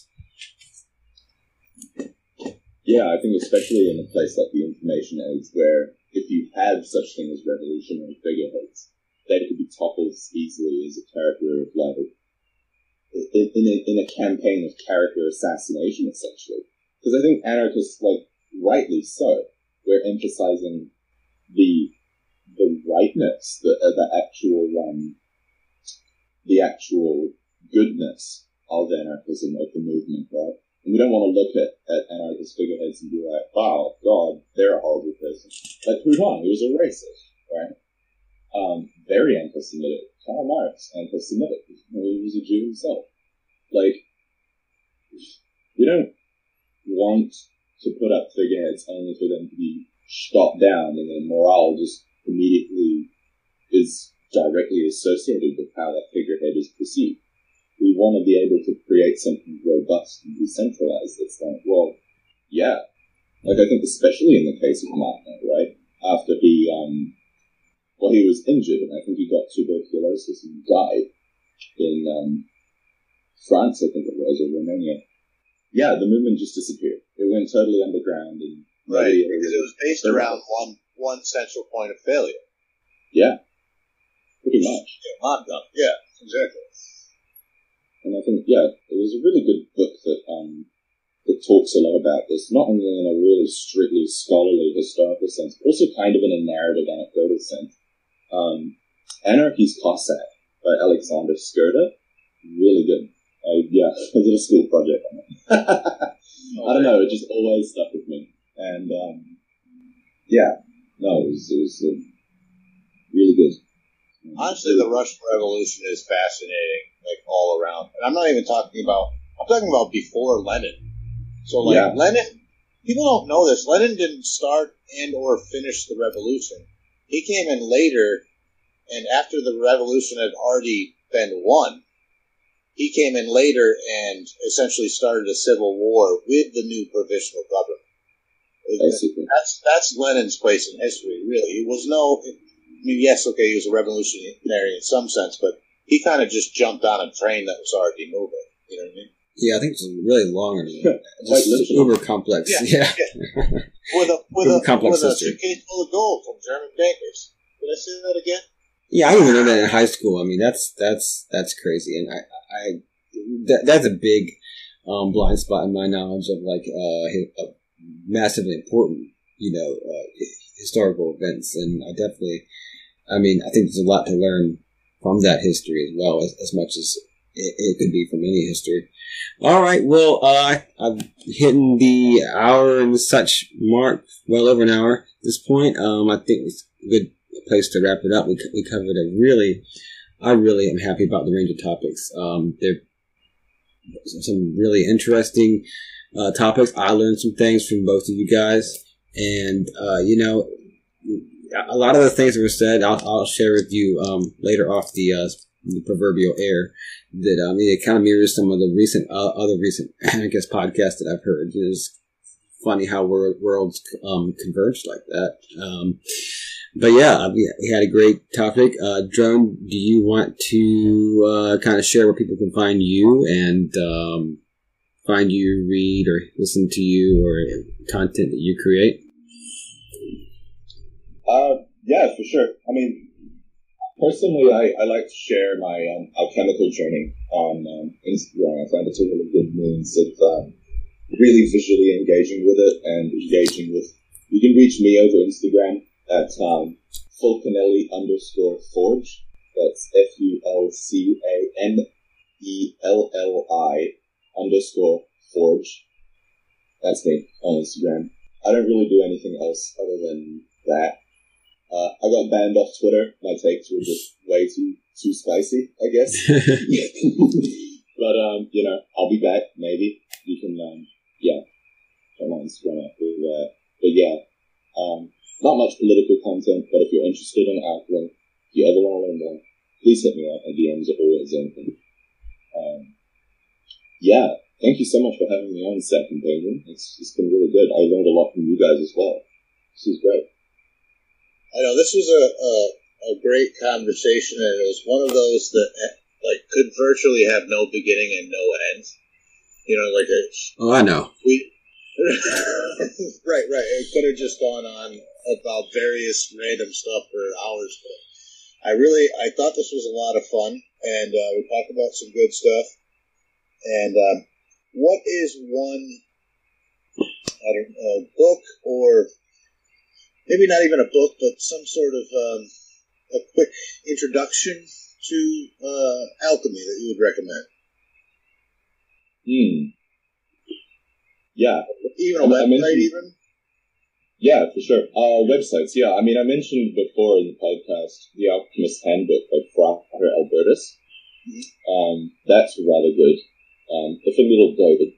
Yeah, I think especially in a place like the information age, where if you have such thing as revolutionary figureheads, they could be toppled as easily as a character of like in a campaign of character assassination, essentially. Because I think anarchists, like rightly so, we're emphasizing the rightness, the actual goodness of anarchism, of the movement, right? And we don't want to look at anarchist figureheads and be like, wow, God, they're a horrible person. Like Proudhon, he was a racist, right? Very anti-Semitic. Karl Marx, anti-Semitic. He was a Jew himself. Like, we don't want to put up figureheads only for them to be shot down and their morale just immediately is directly associated with how that figurehead is perceived. We want to be able to create something robust and decentralized that's like, well, yeah. Like, I think especially in the case of Martin, right? After he was injured, and I think he got tuberculosis and died in France, I think it was, or Romania. Yeah, the movement just disappeared. It went totally underground. And right, because it was based around one central point of failure. Yeah, pretty much. Yeah, Martin. Yeah, exactly. And I think, yeah, it was a really good book that talks a lot about this, not only in a really strictly scholarly historical sense, but also kind of in a narrative anecdotal sense. Anarchy's Cossack by Alexander Skurda, really good. Yeah, I did a school project on it. I don't know, it just always stuck with me. And, yeah, no, it was really good. Honestly, the Russian Revolution is fascinating, like, all around. And I'm talking about before Lenin. So, like, yeah. Lenin, people don't know this. Lenin didn't start and or finish the revolution. He came in later, and after the revolution had already been won, he came in later and essentially started a civil war with the new provisional government. That's Lenin's place in history, really. He was yes, okay, he was a revolutionary in some sense, but he kind of just jumped on a train that was already moving. You know what I mean? Yeah, I think it's really long and just uber complex. Yeah. with a suitcase full of gold from German bankers. Did I say that again? Yeah, I didn't even know that in high school. I mean, that's crazy, and that's a big blind spot in my knowledge of like massively important, historical events, and I think there's a lot to learn from that history as well, as much as it could be from any history. All right, well, I've hit the hour and such mark, well over an hour at this point. I think it's a good place to wrap it up. We covered I really am happy about the range of topics. There are some really interesting topics. I learned some things from both of you guys, and a lot of the things that were said, I'll share with you later off the proverbial air. That it kind of mirrors some of the other recent I guess podcasts that I've heard. It's funny how worlds converge like that. But yeah, we had a great topic. Drone, do you want to kind of share where people can find you and find you, read, or listen to you, or content that you create? Yeah, for sure. I mean, personally, I like to share my alchemical journey on Instagram. I find it's a really good means of really visually engaging with it and engaging with. You can reach me over Instagram at Fulcanelli_Forge. That's FULCANELLI_Forge. That's me on Instagram. I don't really do anything else other than that. I got banned off Twitter. My takes were just way too spicy, I guess. But I'll be back. Maybe you can come on Instagram after that. But yeah, not much political content, but if you're interested in alchemy, if you ever want to learn more, please hit me up. My DMs are always open. Yeah, thank you so much for having me on, Second Penguin. It's been really good. I learned a lot from you guys as well. This is great. I know this was a great conversation, and it was one of those that could virtually have no beginning and no end. Oh, I know. Right. It could have just gone on about various random stuff for hours, but I thought this was a lot of fun, and we talked about some good stuff. And what is one, book, or maybe not even a book, but some sort of a quick introduction to alchemy that you would recommend? Yeah. Even a website, even? Yeah, for sure. Websites, yeah. I mean, I mentioned before in the podcast The Alchemist's Handbook by Frater Albertus. That's rather good. It's a little dated.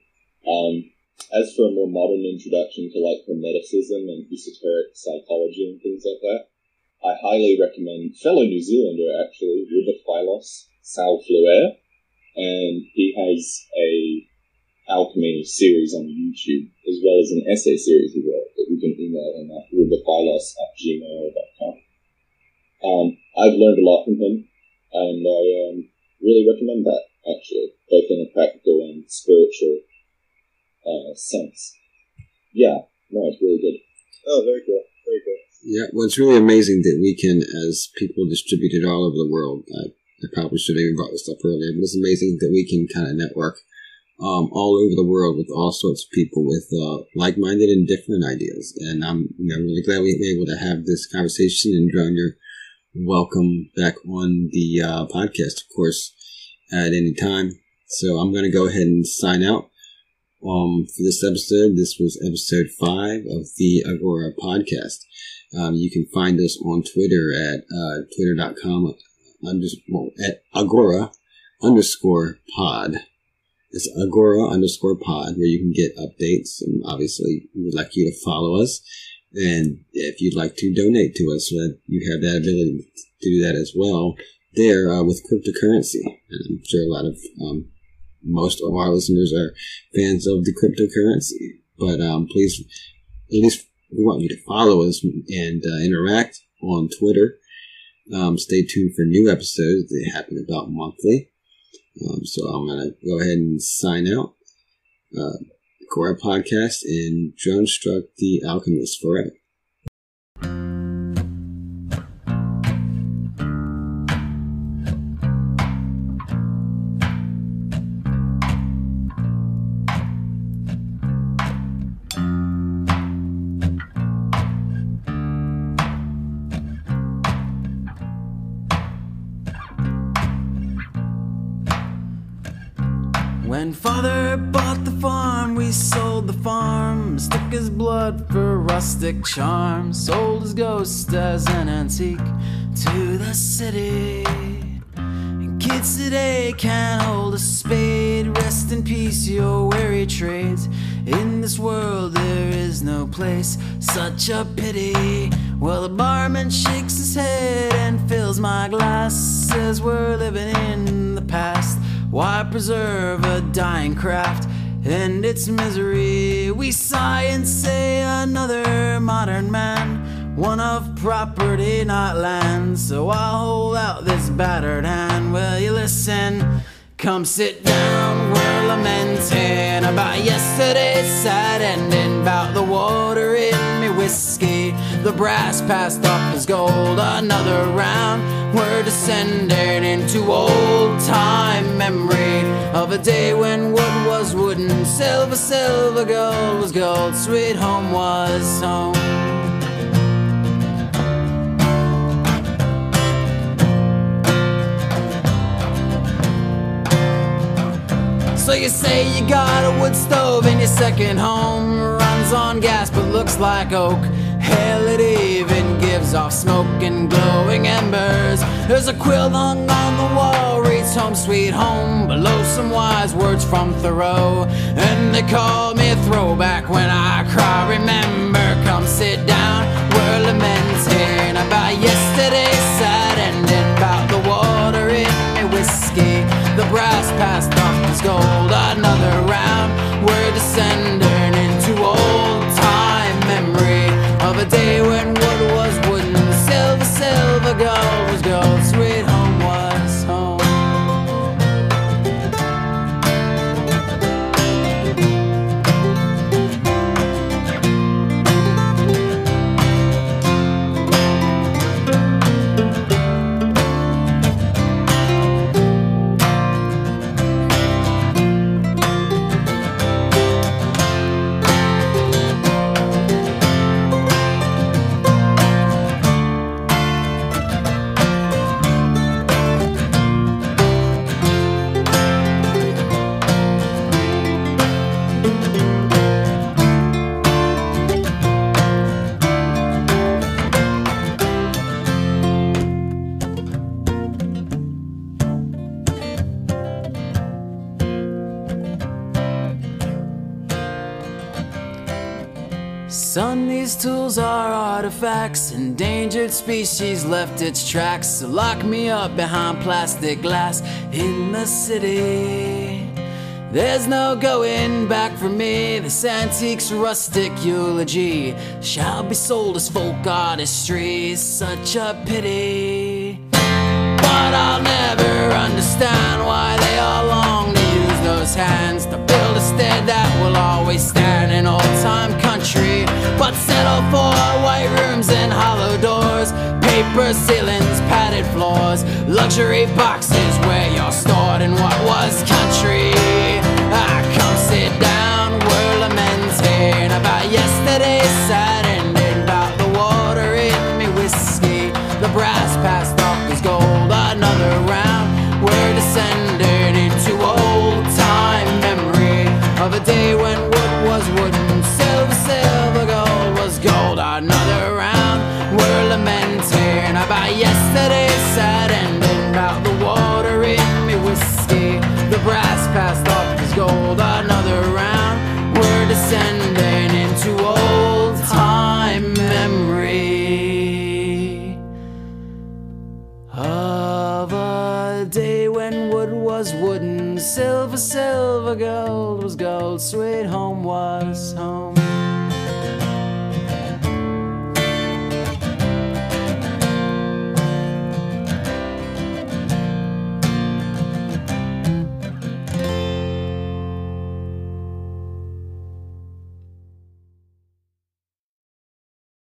As for a more modern introduction to Hermeticism and esoteric psychology and things like that, I highly recommend fellow New Zealander, actually, Rubophilos Salfluer, and he has a alchemy series on YouTube, as well as an essay series he wrote that you can email him at rubophilos@gmail.com. I've learned a lot from him, and I really recommend that, actually, both in a practical and spiritual sense. Yeah, no, it's really good. Oh, very cool. Very cool. Yeah, well, it's really amazing that we can, as people distributed all over the world, I probably should have even brought this up earlier, but it's amazing that we can kind of network all over the world with all sorts of people with like-minded and different ideas. And I'm really glad we were able to have this conversation. And Drone, you're welcome back on the podcast, of course, at any time. So I'm going to go ahead and sign out for this episode. This was episode 5 of the Agora podcast. You can find us on Twitter at twitter.com at Agora_pod. It's Agora_pod, where you can get updates, and obviously we'd like you to follow us. And if you'd like to donate to us, so that you have that ability to do that as well there with cryptocurrency. And I'm sure most of our listeners are fans of the cryptocurrency. But please, at least we want you to follow us and interact on Twitter. Stay tuned for new episodes. They happen about monthly. So I'm going to go ahead and sign out. Agora Podcast and Drone Struck the Alchemist forever. When father bought the farm, we sold the farm, stuck his blood for rustic charm, sold his ghost as an antique to the city. And kids today can't hold a spade. Rest in peace, your weary trades. In this world there is no place, such a pity. Well, the barman shakes his head and fills my glass, says we're living in the past. Why preserve a dying craft and its misery? We sigh and say another modern man, one of property, not land. So I'll hold out this battered hand. Will you listen? Come sit down, we're lamenting about yesterday's sad ending, about the water in me whiskey, the brass passed off as gold. Another round, we're descending into old-time memory of a day when wood was wood and silver, gold was gold. Sweet home was home. So you say you got a wood stove in your second home, runs on gas but looks like oak. Hell, it even gives blaze off smoke and glowing embers. There's a quilt hung on the wall, reads home sweet home, below some wise words from Thoreau. And they call me a throwback when I cry, remember, come sit down. We're lamenting about yesterday's sad ending, about the water in my whiskey. The brass passed off as gold, another round. We're descending into old time memory of a day when wood was wooden, silver, silver, gold was gold, sweet home was home. Son, these tools are artifacts, endangered species left its tracks. So lock me up behind plastic glass in the city. There's no going back for me. This antique's rustic eulogy shall be sold as folk artistry. Such a pity. But I'll never understand why they all long to use those hands to build a stead that will always stand in old-time country, but settle for white rooms and hollow doors, paper ceilings, padded floors, luxury boxes where you're stored in what was country. Come sit down, we're lamenting about yesterday's sad ending, about the water in me whiskey. The brass passed off as gold, another round. We're descending into old time memory of a day when wood was wooden, silver, silver, gold was gold. Another round. We're lamenting about yesterday's sad ending, about the water in me whiskey. The brass passed off as gold. Another round. We're descending into old time memory of a day when wood was wooden, silver, silver, gold was gold, sweet home was home.